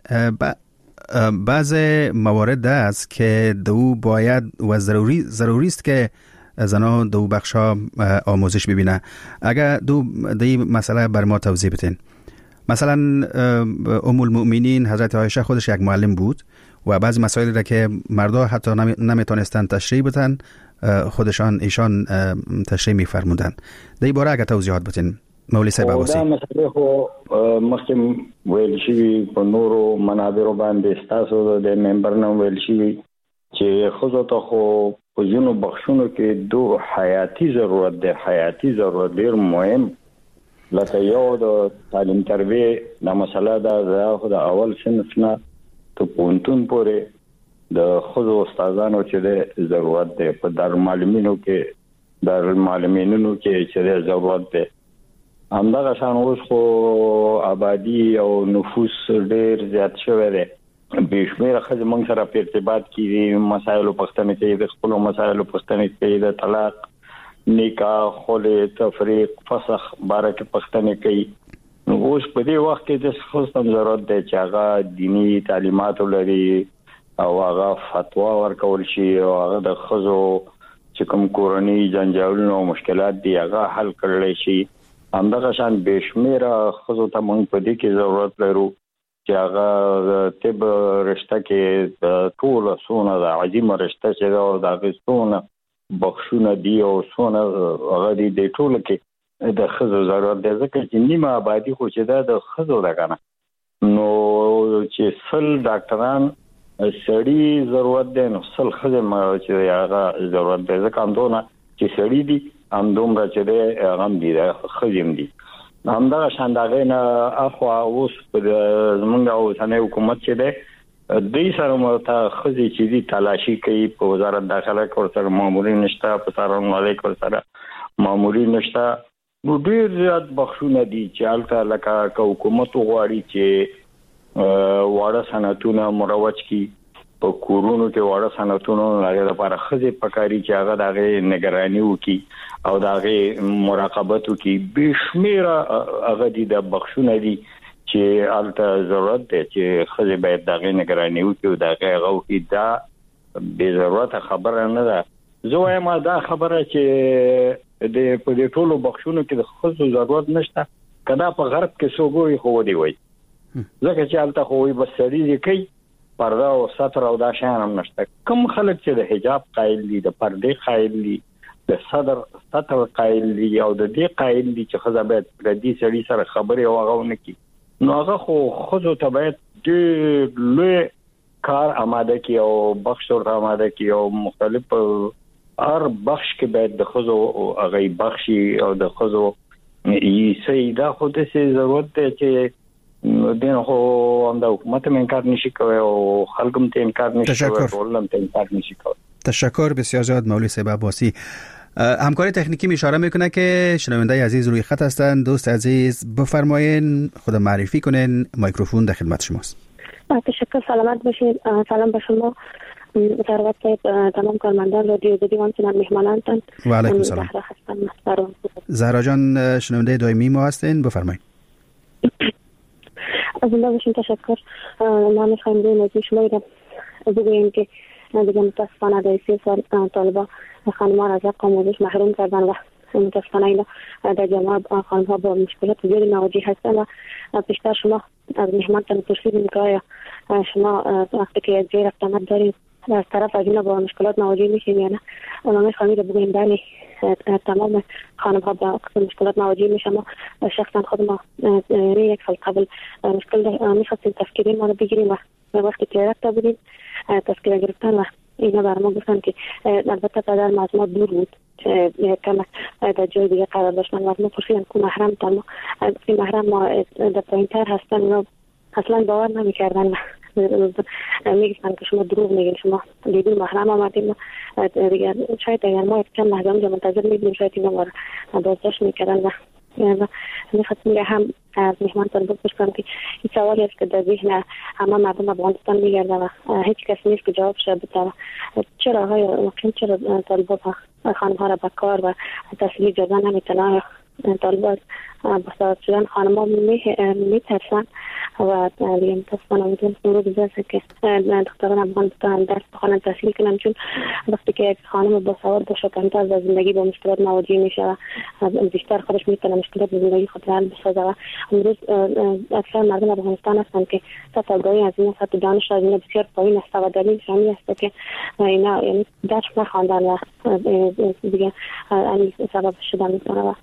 بعض موارد است که دو باید و ضروری است که زنا دو بخشا آموزش ببینه. اگر دو دی مسئله بر ما توضیح بدین. مثلا ام المؤمنین حضرت عایشه خودش یک معلم بود و بعضی مسائلی را که مردا حتی نمیتونستن تشریح بدن ایشان تشریح میفرمودن. دی باره اگر توضیحات بدین مولوی صاحب عباسی. دا مسئله خو مخکې ویل شوي په نورو منابرو باندې ستاسو د ممبر نه ویل شوي چې ښځو ته خو په ځینو بخښونو کې دو حیاتي ضرورت ډېر مهم، لکه یو د تعلیم تربیه دا مسله دا خو د اول صنف نه ته پوهنتون پورې د ښځو استادانو چې د ضرورت دی، په دارالمعلمینو کې چې د ضرورت دی. همدغه شان اوس خو آبادی او نفوس ډېر زیات شوی دی، بشمیره ښځې موږ سره په ارتباط کې دي، مسایلو پوښتنې کوي، د خپلو مسایلو پوښتنې کوي، د طلاق، نکاح، خلع، تفریق، فسخ باره کې پوښتنې کوي. نو اوس په دې وخت کې د ښځو ته ضرورت دی چې هغه دینی تعلیمات ولري او هغه فتوا ورکول شي او هغه د ښځو چې کوم کورني جنجالونه او مشکلات دي هغه حل کړلی شي. همدغه شان بشمیره ښځو ته موږ په دې کې ضرورت لرو چې هغه طب رشته کې ټول څونه د عظیمه رشته چې دا د غوښتنه بخښونه دی او څونه هغه د ټول کې د ښځو ضرورت دی، ځکه چې نیمه آبادی خو چې دا د ښځو ده کنه. نو چې 100 ډاکټران سړي ضرورت دی، نو 100 ښځې چې هغه ضرورت دی، ځکه همدونه چې سړي دي همدومره چې دی هغه دي ښځې دي. همدغه شان دغه نه اخوا اوس په زمونږ اوسنی حکومت چې دی دوی سره مرته ښځې چې دي تلاشي کوي، په وزارت داخله کې ورسره مامورین نشته، په څارنوالۍ کې ورسره مامورین نشته. نو ډېر زیات بخښونه دي چې هلته لکه حکومت غواړي چې واړه صنعتونه مروج کړي، په کورونو کې واړه صنعتونه هغه لپاره ښځې پکاري چې هغه دغه نگرانی وکړي او دغه مراقبت وکړي. بشمیره هغه د بخښونه دي چې البته ضرورت دی چې ښځې باید دغه نگرانی وکړي او دغه هغه وکړي. دا به ضرورت خبره نه ده. زه وایم دا خبره چې د په دې ټولو بخښونو کې د ښځو ضرورت نشته، کدا په غرب کې سوګوي خو دی وای، ځکه چې البته خو وي بس سړي کوي پرده او ستر او دا شان هم نشته. کوم خلک چې د حجاب قائل دي، د پردې قائل دي، د ستر قائل دي او د دې قائل دي چې ښځه باید د دې سړي سره خبرې او هغه ونکړي، نو هغه خو ښځو ته باید ډېر لوی کار آماده کړي او بخش ورته آماده کړي او مختلف هر بخش کې باید د ښځو هغه بخشي او د ښځو یې سیدا خو د څه ضرورت دی چې دین خو هم د حکومت هم انکار نشي کوي او خلک هم ته انکار نشي کوي، ټول هم ته انکار نشي کوي. تشکر بسیار زیاد مولوی صاحب عباسی. همکاری تکنیکی می اشاره میکنه که شنونده عزیز روی خط هستند. دوست عزیز بفرمایین، خود معرفی کنین، میکروفون در خدمت شماست. تشکر، سلامت باشید. سلام به شما ثروت صاحب، تمام کارمندان رادیو دیوان سنان مهمانانتان. و علیکم سلام. زهرا جان شنونده دائمی ما هستین، بفرمایید. از الله باشین. تشکر. ما میخوایم روی موضوع شما بگوییم که دیگه متاسفانه در 3 سال طالبا خانمان از حق آموزش محروم کردن و متاسفانه اینا در جامعه خانم‌ها با مشکلات زیادی مواجه هستن و بیشتر شما از مهمانتان پرسیدین که آیا شما وقتی که زیر اقدامات دارین از طرف از اینا با مشکلات مواجه میشین یا نه. ما میخوایم بگوییم بله، تمام خانم‌ها با مشکلات مواجه میشن. ما شخصا خود ما یک سال قبل مشکل میخواستیم تفکیری ما رو بگیریم و وقتی که رفته بودیم تذکره گرفتن و اینا برای ما گفتن که البته پدرم از ما دور بود، کم در جای دیگه قرار داشتن و ما پرسیدن که محرم تا ما این محرم ما در پایین‌تر هستن، اینا اصلا باور نمی‌کردن، میگفتن که شما دروغ میگین، شما دیدین محرم آمدیم دیگه. شاید اگر ما کم لحظه اونجا منتظر می‌بودیم شاید اینا ما رو بازداشت می‌کردن و میخواستم میگه هم از مهمانتان بپرسم که این سوالی است که در ذهن همه مردم افغانستان میگرده و هیچ کس نیست که جوابش بده. چرا طالبان خانم‌ها را به کار و تحصیل اجازه نمیتونن؟ طالبان بسیار شدن خانم‌ها میترسن و دیگه متاسفانه امیدوارم رو بزرسه که دختران افغان بتونن درس بخونن تحصیل کنن، چون وقتی که یک خانم باسواد باشه کمتر در زندگی با مشکلات مواجه میشه و بیشتر خودش میتونه مشکلات زندگی خود حل بسازه. و امروز اکثر مردم افغانستان هستن که سطح آگاهی از این سطح دانش از این بسیار پایین است و دلیلش همین است که اینا یعنی درس نخواندن و دیگه همین سبب شده میتونه. و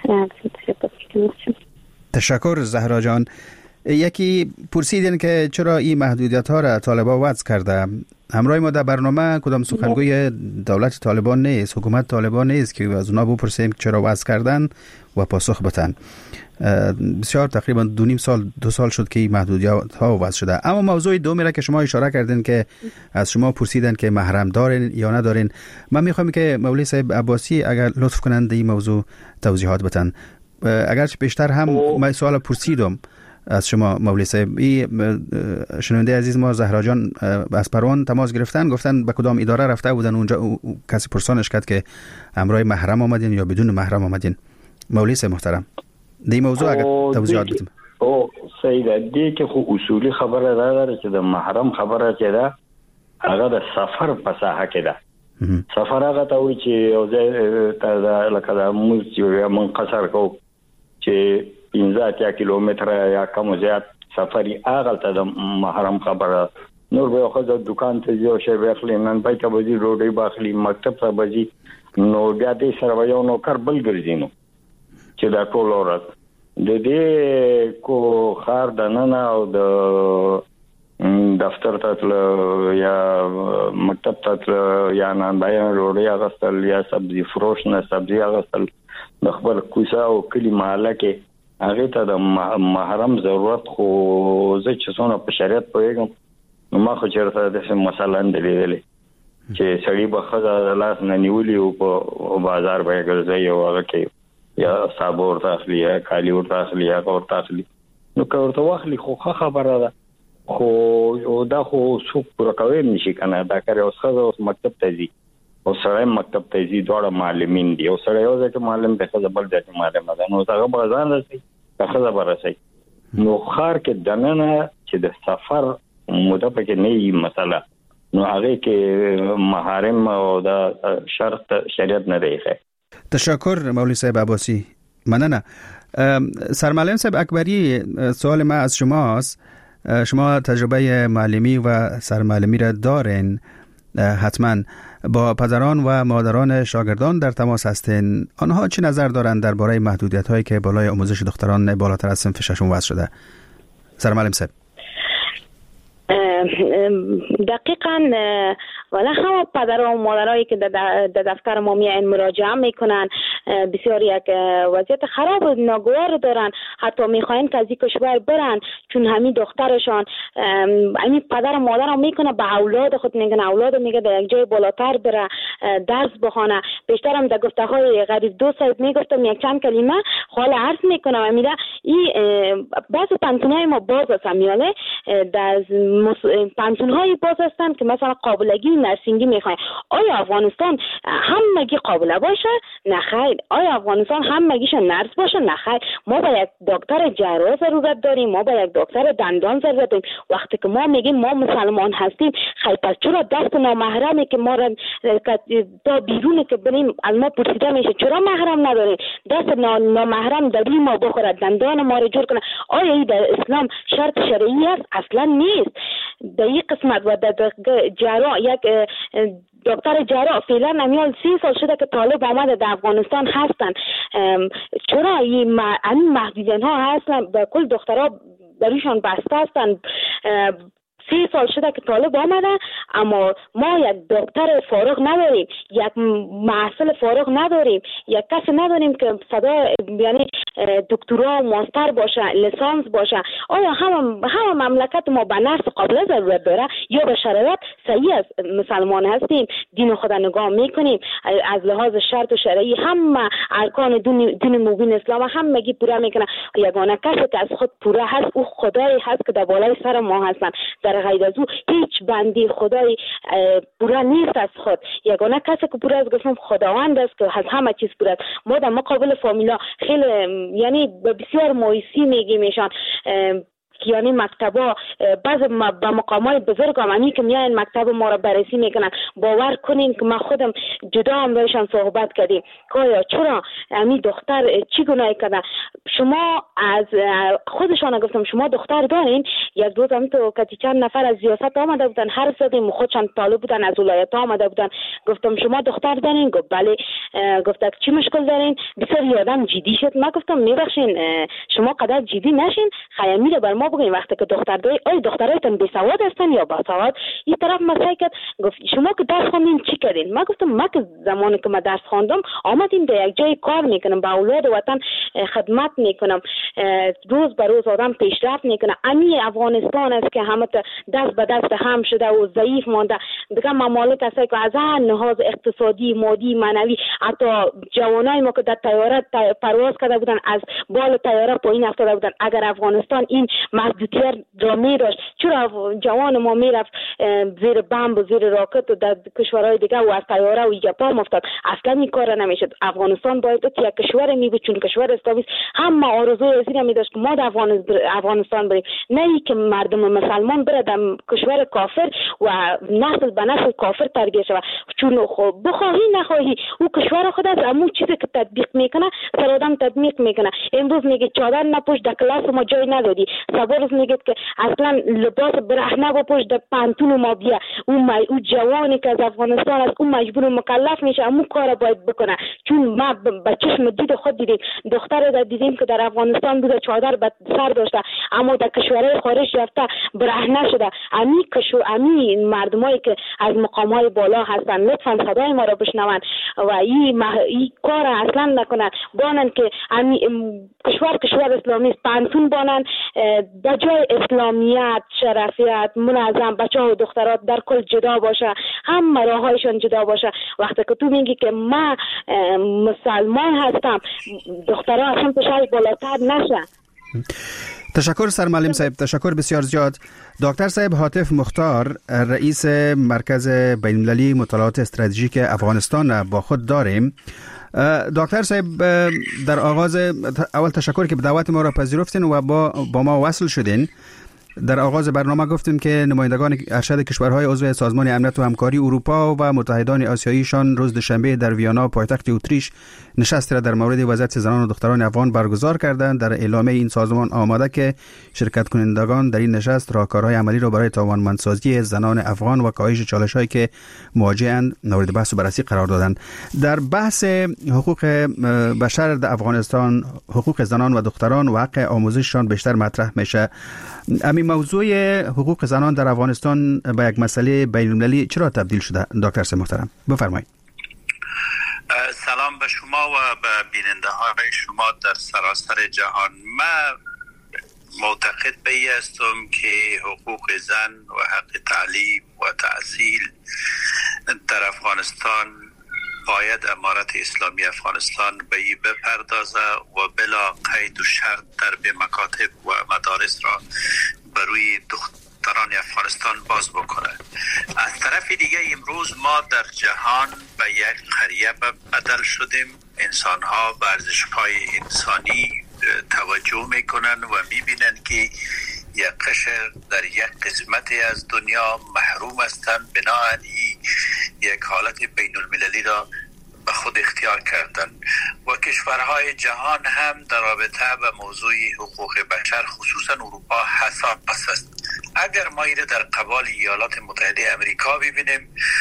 تشکر زهرا جان. یکی پرسیدین که چرا این محدودیت ها را طالبان وضع کرده. همراه ما در برنامه کدام سخنگوی دولت طالبان نیست، حکومت طالبان نیست که از اونا بپرسیم چرا وضع کردن و پاسخ بدن. بسیار تقریبا 2 سال شد که این محدودیت ها وضع شده. اما موضوع دومی را که شما اشاره کردین که از شما پرسیدن که محرم دارین یا ندارین، من میخوام که مولوی صاحب عباسی اگر لطف کنند این موضوع توضیحات بدن. اگرچه بیشتر هم من سوال پرسیدم از شما مولوی صاحب، شنونده عزیز ما زهرا جان از پروان تماس گرفتن، گفتن به کدام اداره رفته بودن، اونجا کسی پرسانش کرد که همراه محرم آمدین یا بدون محرم آمدین. مولوی صاحب محترم دی موضوع اگر توضیحات بدیم. سید دی که خو اصولی خبره داره چې د محرم خبره چې ده هغه د سفر په ساحه کې ده. سفر هغه ته وایي چې یو ځای ته لکه د موږ یو منقصر کو چې 15 کیلومتر یا کم زیات سفری هغه ته د محرم خبره. نور به خو د دکان ته یو شی واخلي، نن پای ته وځي، روډي باخلي، مکتب ته وځي، نو بیا دې سره یو نو کار بل ګرځینو چې دا ټول ورځ د دې کو خار د نن او د دفتر ته یا مکتب ته یا نن بیان روډي اغستل یا سبزی فروش نه سبزی اغستل د خپل کوڅه او کلی محله کې هغه ته د محرم ضرورت خو زه چې څونه په شریعت پوهیږم نو ما خو چیرته د مثلا دلیدلې چې سړی به خزه لاس نه نیولي او په بازار به ګرځي او هغه کې یا صابور تاخلي یا کالی ور تاخلي یا کور تاخلي، نو کورته واخلي خو خبره ده، خو دا خو څوک پوره کوي نشي کنه. دا کار اوس خزه اوس مکتب ته ځي او سړی مکتب ته ځي، دواړه معلمین دي او سړی یو ځکه معلم دی خزه بل ځکه معلم ده، نو هغه به ځان رسي خزه به رسي. نو خار کې دننه چې د سفر موده پکې نه وي مسله، نو هغه کې محارم او دا شرط شریعت نه دی. تشکر مولوی صاحب عباسی. ممنونم. سرمعلم صاحب اکبری، سوال ما از شماست. شما تجربه معلمی و سرمعلمی را دارین، حتما با پدران و مادران شاگردان در تماس هستین. آنها چه نظر دارند درباره محدودیت هایی که بالای آموزش دختران بالاتر از صنف ششم وضع شده؟ سرمعلم صاحب. دقیقاً ولی همه پدر و مادرایی که در دفتر ما میان مراجعه میکنن بسیار یک وضعیت خراب و ناگوار دارن، حتی میخواین که از این کشور برن چون همین دخترشان همین پدر و مادر هم میکنه به اولاد خود میگن، اولاد میگه در یک جای بالاتر بره درس بخونه. بیشترم در گفته های غریب دو سایت میگفتم یک چند کلمه حال عرض میکنم میده این بعض پانتونهای ما باز هست میاله در پانتونهای باز هستن که مثلا قابلگی نرسینگی میخواین. آیا افغانستان همگی قابله باشه؟ نه خیر. آیا افغانستان همگیش نرس باشه؟ نه خیر. ما با یک دکتر جراح ضرورت داریم، ما با یک دکتر دندان ضرورت داریم. وقتی که ما میگیم ما مسلمان هستیم، خیر پس چرا دست نامحرمی که ما را تا بیرون که بریم از ما پرسیده میشه چرا محرم نداریم؟ دست نامحرم در روی ما بخوره، دندان ما رو جور کنه. آیا این در اسلام شرط شرعی است؟ اصلا نیست. در این قسمت و در جراح یک دکتر جراح فعلا امیال 30 سال شده که طالب آمده در افغانستان هستن. چرا این محدودیت ها هستن؟ به کل دخترها بروشان بسته هستن. 3 سال شده که طالب آمده، اما ما یک دکتر فارغ نداریم، یک محصل فارغ نداریم، یک کسی نداریم که صدا یعنی دکترا و ماستر باشه، لیسانس باشه. آیا همه مملکت ما به نفس قابل ضرورت داره یا به شرایط صحیح است؟ مسلمان هستیم، دین خدا نگاه میکنیم، از لحاظ شرط و شرعی همه ارکان دین مبین اسلام همگی پورا میکنه. یگانه کسی که از خود پورا هست او خدای هست که در بالای سر ما هستن. در غیر از او هیچ بندی خدای پورا نیست از خود. یگانه کسی که پورا است گفتم خداوند است که از همه چیز پورا است. ما در مقابل فامیلا خیلی یعنی بسیار مایوسی میگیمشان، یعنی مکتبا بعض با مقامای بزرگ همانی که میان مکتب ما را بررسی میکنن، باور کنین که ما خودم جدا هم بهشان صحبت کردیم که چرا امی دختر چی گناهی کرده. شما از خودشان گفتم شما دختر دارین؟ یک روز هم تو که چند نفر از ریاست آمده بودن، هر زدیم خودشان طالب بودن، از ولایت آمده بودن. گفتم شما دختر دارین؟ گفت بله. گفت چی مشکل دارین؟ بسیار یادم جدی شد. ما گفتم میبخشین شما قدر جدی نشین، خیلی میره بر ما بگین وقتی که دختر داری آیا دخترایتون بی سواد هستن یا با سواد؟ این طرف مسئله کرد، گفت شما که درس خوندین چی کردین؟ ما گفتم ما که زمانی که ما درس خواندم آمدیم در یک جای کار میکنم، با اولاد وطن خدمت میکنم، روز به روز آدم پیشرفت میکنه. امی افغانستان است که همه دست به دست هم شده و ضعیف مانده. دیگه ممالک است که از هر لحاظ اقتصادی، مادی، معنوی، حتی جوانای ما که در طیاره پرواز کرده بودن از بال طیاره پایین افتاده بودن. اگر افغانستان این محدودیت را می‌داشت، چرا جوان ما میرفت زیر بمب و زیر راکت و در کشورهای دیگه و از طیاره و یپام افتاد؟ اصلا این کار نمیشد. افغانستان باید یک کشور می بود چون کشور اسلامی همه آرزوی از این می‌داشت که ما در افغانستان بریم، نه ای که مردم مسلمان بره در کشور کافر و نسل به نسل کافر تربیت شود. چون بخواهی نخواهی او کشور خود است، اما چیزی که تطبیق میکنه سر آدم تطبیق میکنه. امروز میگه چادر نپوش در کلاس ما جای ندادی، سبارز میگه که اصلا لباس برهنه بپوش در پانتون ما بیا. او جوانی که از افغانستان است او مجبور مکلف میشه اما کار باید بکنه. چون ما به چشم دید خود دیدیم دختر را دیدیم که در افغانستان بوده چادر به سر داشته اما در کشورهای خارج رفته برهنه شده. امی مردمایی که از مقامهای بالا هستن لطفا صدای ما را بشنون و این کار اصلا نکنن. بانن که کشور اسلامی است، پانتون بانن در جای اسلامیت، شرفیت، منظم، بچه ها و دخترات در کل جدا باشه، هم راهایشان جدا باشه. وقتی که تو میگی که من مسلمان هستم دخترها اصلا پشای بالاتر نشه. تشکر سرمعلم صاحب، تشکر بسیار زیاد. دکتر صاحب حاتف مختار رئیس مرکز بین‌المللی مطالعات استراتژیک افغانستان با خود داریم. دکتر صاحب در آغاز اول تشکر که به دعوت ما را پذیرفتین و با ما وصل شدین. در آغاز برنامه گفتیم که نمایندگان ارشد کشورهای عضو سازمان امنیت و همکاری اروپا و متحدان آسیاییشان روز دوشنبه در ویانا پایتخت اتریش نشستی را در مورد وضعیت زنان و دختران افغان برگزار کردند. در اعلامیه این سازمان آمده که شرکت کنندگان در این نشست راهکارهای عملی را برای توانمندسازی زنان افغان و کاهش چالش‌هایی که مواجه‌اند مورد بحث و بررسی قرار دادند. در بحث حقوق بشر در افغانستان حقوق زنان و دختران و حق آموزششان بیشتر مطرح میشه. همین موضوع حقوق زنان در افغانستان به یک مسئله بین‌المللی چرا تبدیل شده؟ دکتر صاحب محترم بفرمایید. سلام به شما و به بیننده های شما در سراسر جهان. من معتقد به این هستم که حقوق زن و حق تعلیم و تحصیل در افغانستان باید امارت اسلامی افغانستان به این بپردازه و بلا قید و شرط در به مکاتب و مدارس را بروی دختران افغانستان باز بکنه. از طرف دیگه امروز ما در جهان به یک قریه بدل شدیم. انسان ها به ارزش‌های انسانی توجه میکنن و میبینن که یک قشر در یک قسمتی از دنیا محروم هستند، بنابراین یک حالت بین المللی را به خود اختیار کردن و کشورهای جهان هم در رابطه به موضوع حقوق بشر خصوصا اروپا حساس است. اگر ما ایره در قبال ایالات متحده امریکا ببینیم،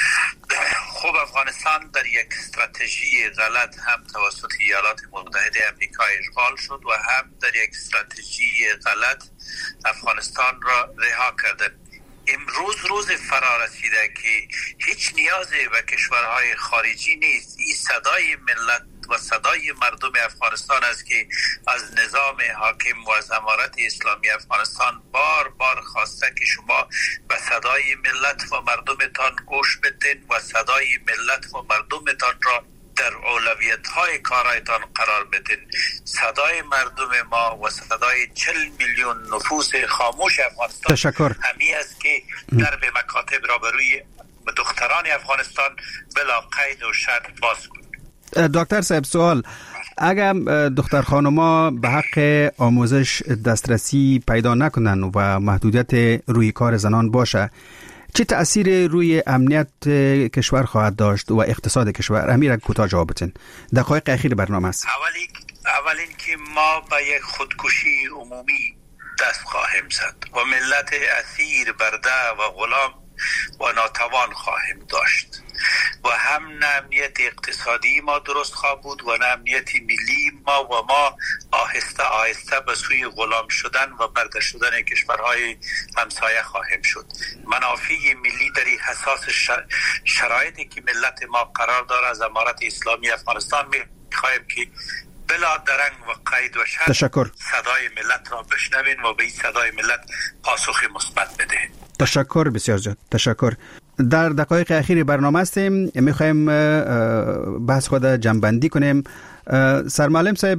خب افغانستان در یک استراتژی غلط هم توسط ایالات متحده امریکا اشغال شد و هم در یک استراتژی غلط افغانستان را رها کردن. امروز روز فرا رسیده که هیچ نیازی به کشورهای خارجی نیست. این صدای ملت و صدای مردم افغانستان است که از نظام حاکم و از امارت اسلامی افغانستان بار بار خواسته که شما به صدای ملت و مردمتان گوش بدین و صدای ملت و مردمتان را در اولویت‌های کارایتان قرار بدین. صدای مردم ما و صدای 40 میلیون نفوس خاموش افغانستان همی است که درب مکاتب را بروی دختران افغانستان بلا قید و شرط باز کنید. دکتر صاحب سوال، اگر دختر خانما به حق آموزش دسترسی پیدا نکنن و محدودیت روی کار زنان باشه، چه تأثیر روی امنیت کشور خواهد داشت و اقتصاد کشور؟ امیر کوتاه جواب بدین. دقایق اخیر برنامه است. اولین که ما به یک خودکشی عمومی دست خواهیم زد و ملت اسیر برده و غلام و ناتوان خواهیم داشت و هم نه امنیت اقتصادی ما درست خواهد بود و نه امنیت ملی ما و ما آهسته آهسته به سوی غلام شدن و برده شدن کشورهای همسایه خواهیم شد. منافع ملی در این حساس شرایطی که ملت ما قرار داره از امارت اسلامی افغانستان می‌خواهیم که بلا درنگ و قید و شرط صدای ملت را بشنوین و به این صدای ملت پاسخ مثبت بده. تشکر بسیار زیاد. تشکر. در دقایق اخیر برنامه هستیم، میخوایم بحث خود جمع‌بندی کنیم. سرمعلم صاحب،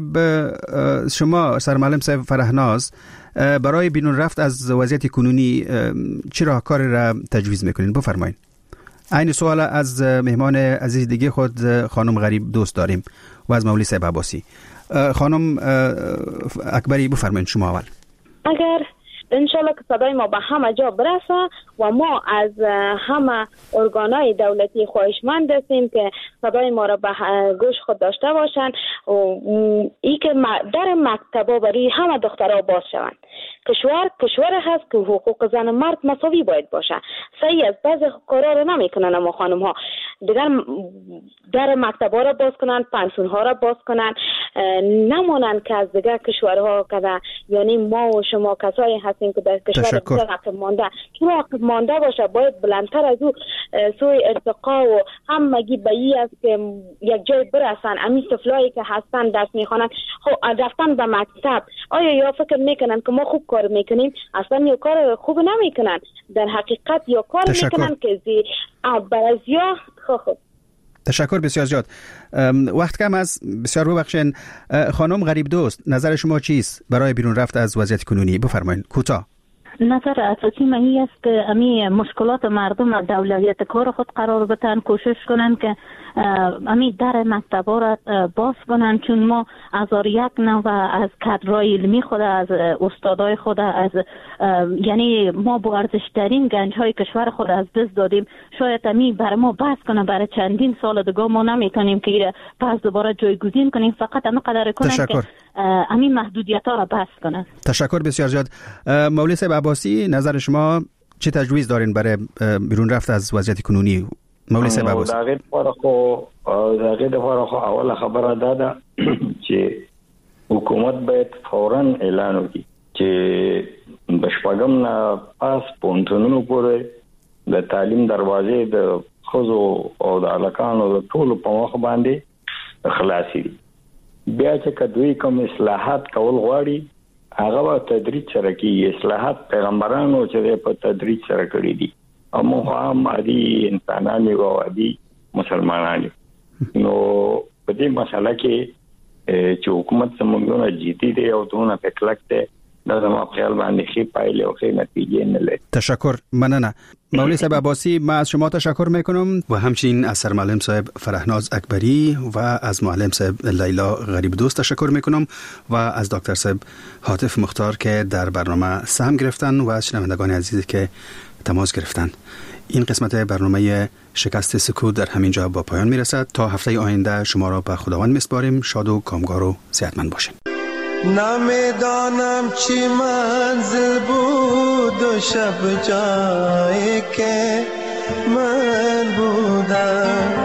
شما سرمعلم صاحب فرهناز، برای بیرون رفت از وضعیت کنونی چه راهکاری را تجویز میکنین؟ بفرمایید. این سوال از مهمان عزیز دیگه خود خانم غریب دوست داریم و از مولوی صاحب عباسی. خانم اکبری بفرمایید شما اول. اگر انشالله که صدای ما به همه جا برسه و ما از همه ارگانهای دولتی خواهشمند هستیم که صدای ما را به گوش خود داشته باشند و ای که در مکتبا برای همه دخترها باز شوند. کشور هست که حقوق زن و مرد مساوی باید باشه. صحیح است، بعضی کارا رو نمیکنن اما خانم ها دیگر در مکتبا را باز کنن، پنسون ها را باز کنن، نمونن که از دیگر کشورها که یعنی ما و شما کسایی هستیم که در کشور عقب مانده که عقب مانده باشه، باید بلندتر از او سوی ارتقا و همگی به ای است که یک جای برسن. امی طفلایی که هستن درس میخوانن رفتن به مکتب، آیا یا فکر میکنن که ما خوب کار میکنیم؟ اصلا یا کار خوب نمیکنن، در حقیقت یا کار میکنن که بعضیا خوب. تشکر بسیار زیاد. وقت کم است، بسیار ببخشین. خانم غریب دوست، نظر شما چیست برای بیرون رفت از وضعیت کنونی؟ بفرمایید کوتاه. نظر اساسی من این است که امی مشکلات مردم در اولویت کار خود قرار بدن، کوشش کنن که امی در مکتبا را باز کنن، چون ما 1001 و از کادرای علمی خود، از استادای خود، از یعنی ما با ارزشترین گنج های کشور خود از دست دادیم. شاید امی برای ما بحث کنن، برای چندین سال دیگه ما نمیتونیم که پس دوباره جایگزین کنیم، فقط امی قدر کنن که امی محدودیت ها را بحث کنن. تشکر بسیار زیاد. مولوی صاحب عباسی، نظر شما چه تجویز دارین برای بیرون رفت از وضعیت کنونی؟ مولوی صاحب عباسی. دغه لپاره خو اوله خبره ده چې حکومت باید فوراً اعلان وکړي چې د شپږم نه پاس پونتونو پورې د تعلیم دروازې د خزو او د الکانو د ټولو په مخ باندې خلاصي دي. بیا چې کدوې کوم اصلاحات کول غواړي هغه په تدریج سره کې اصلاحات پیغمبرانو چې په تدریج سره کړی دي، امو هم عادي انسانان او عادي مسلمانان. نو په دې مسله کې چې حکومت سمونږه جدي دی او دونه فکلک ده دا زما خیال باندې خې پایله او خې نتیجه نه لري. تشکر. مننه. مولوی صاحب عباسی، من از شما تشکر میکنم و همچنین از سرمعلم صاحب فرهناز اکبری و از معلم صاحب لیلا غریب دوست تشکر میکنم و از دکتر صاحب حاتف مختار که در برنامه سهم گرفتن و از شنوندگان عزیزی که تماس گرفتن. این قسمت برنامه شکست سکوت در همین جا با پایان میرسد. تا هفته آینده شما را به خداوند میسپاریم. شاد و کامگار و صحتمند باشین. نمیدانم چی منزل بود و شب جایی که من بودم،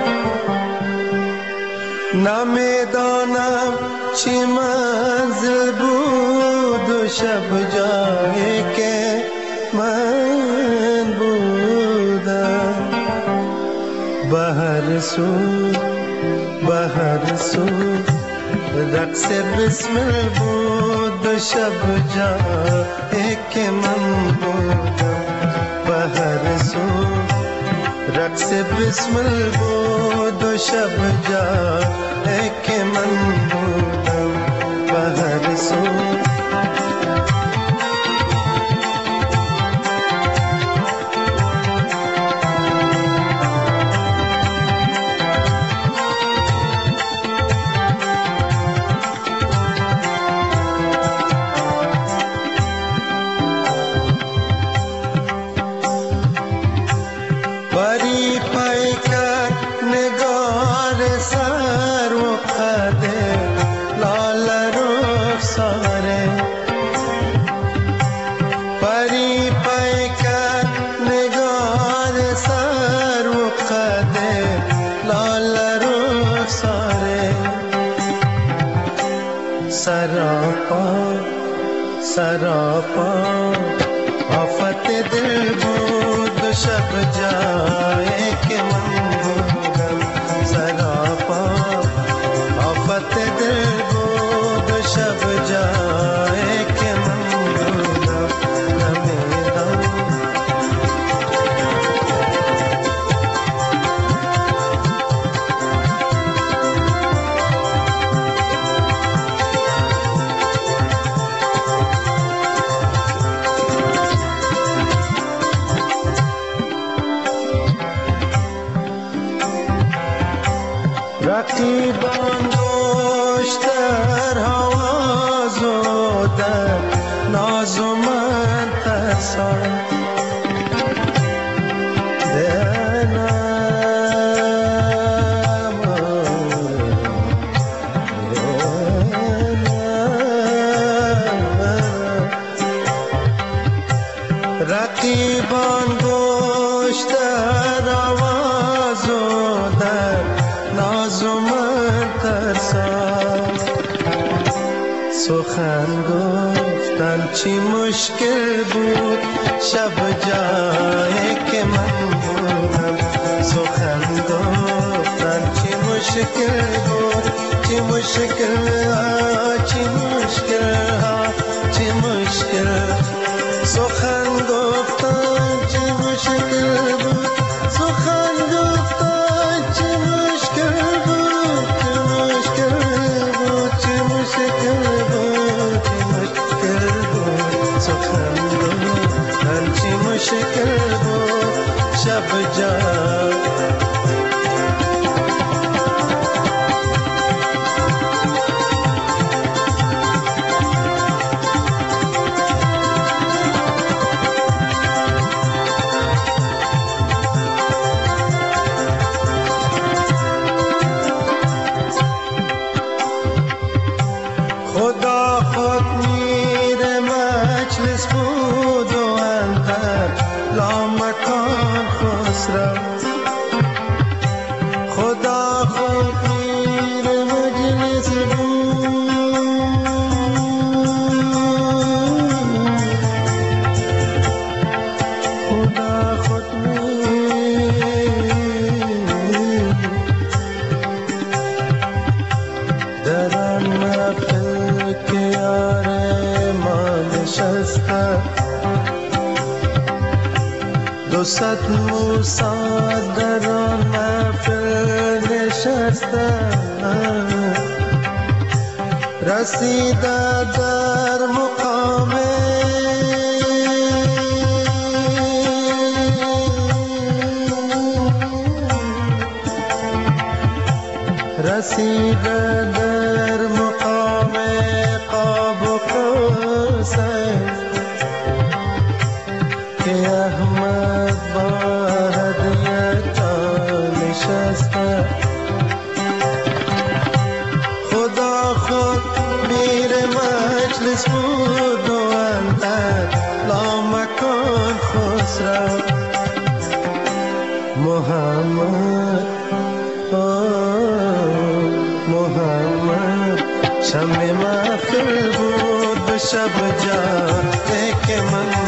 نمیدانم چی منزل بود و شب جایی که من بودم. سو به هر سو رقص بسمل بود و شب جایی که من بودم به هر سو رقص بسمل بود و شب جایی که من بودم به هر سو सरापा आफत दिल بود शब जाए के मन भूगम सरापा आफत दिल بود शब जाए के मन भूगम नमेदम رقیبان دوشتر حواز و در ناز و من ترسان رقیبان دوشتر حواز و در ناز و من ترسان سخن گفتن چی مشکل بود شب جایی که من بودم سخن گفتن چی مشکل بود چی مشکل ها چی مشکل ها چی مشکل سخن گفتن چی مشکل بود سخن گفتن چی مشکل بود چی مشکل بود چی مشکل بود چی مشکل بود سخن گفتن چی مشکل بود شب جان دوست موسا در محفل نشسته رسیده در مقام رسیده در مقام قاب و قوسین که احمد با هدیت نشسته خدا خود میر مجلس بود و اندر لامکان خسرو محمد محمد شم محفل بود به شب جان که من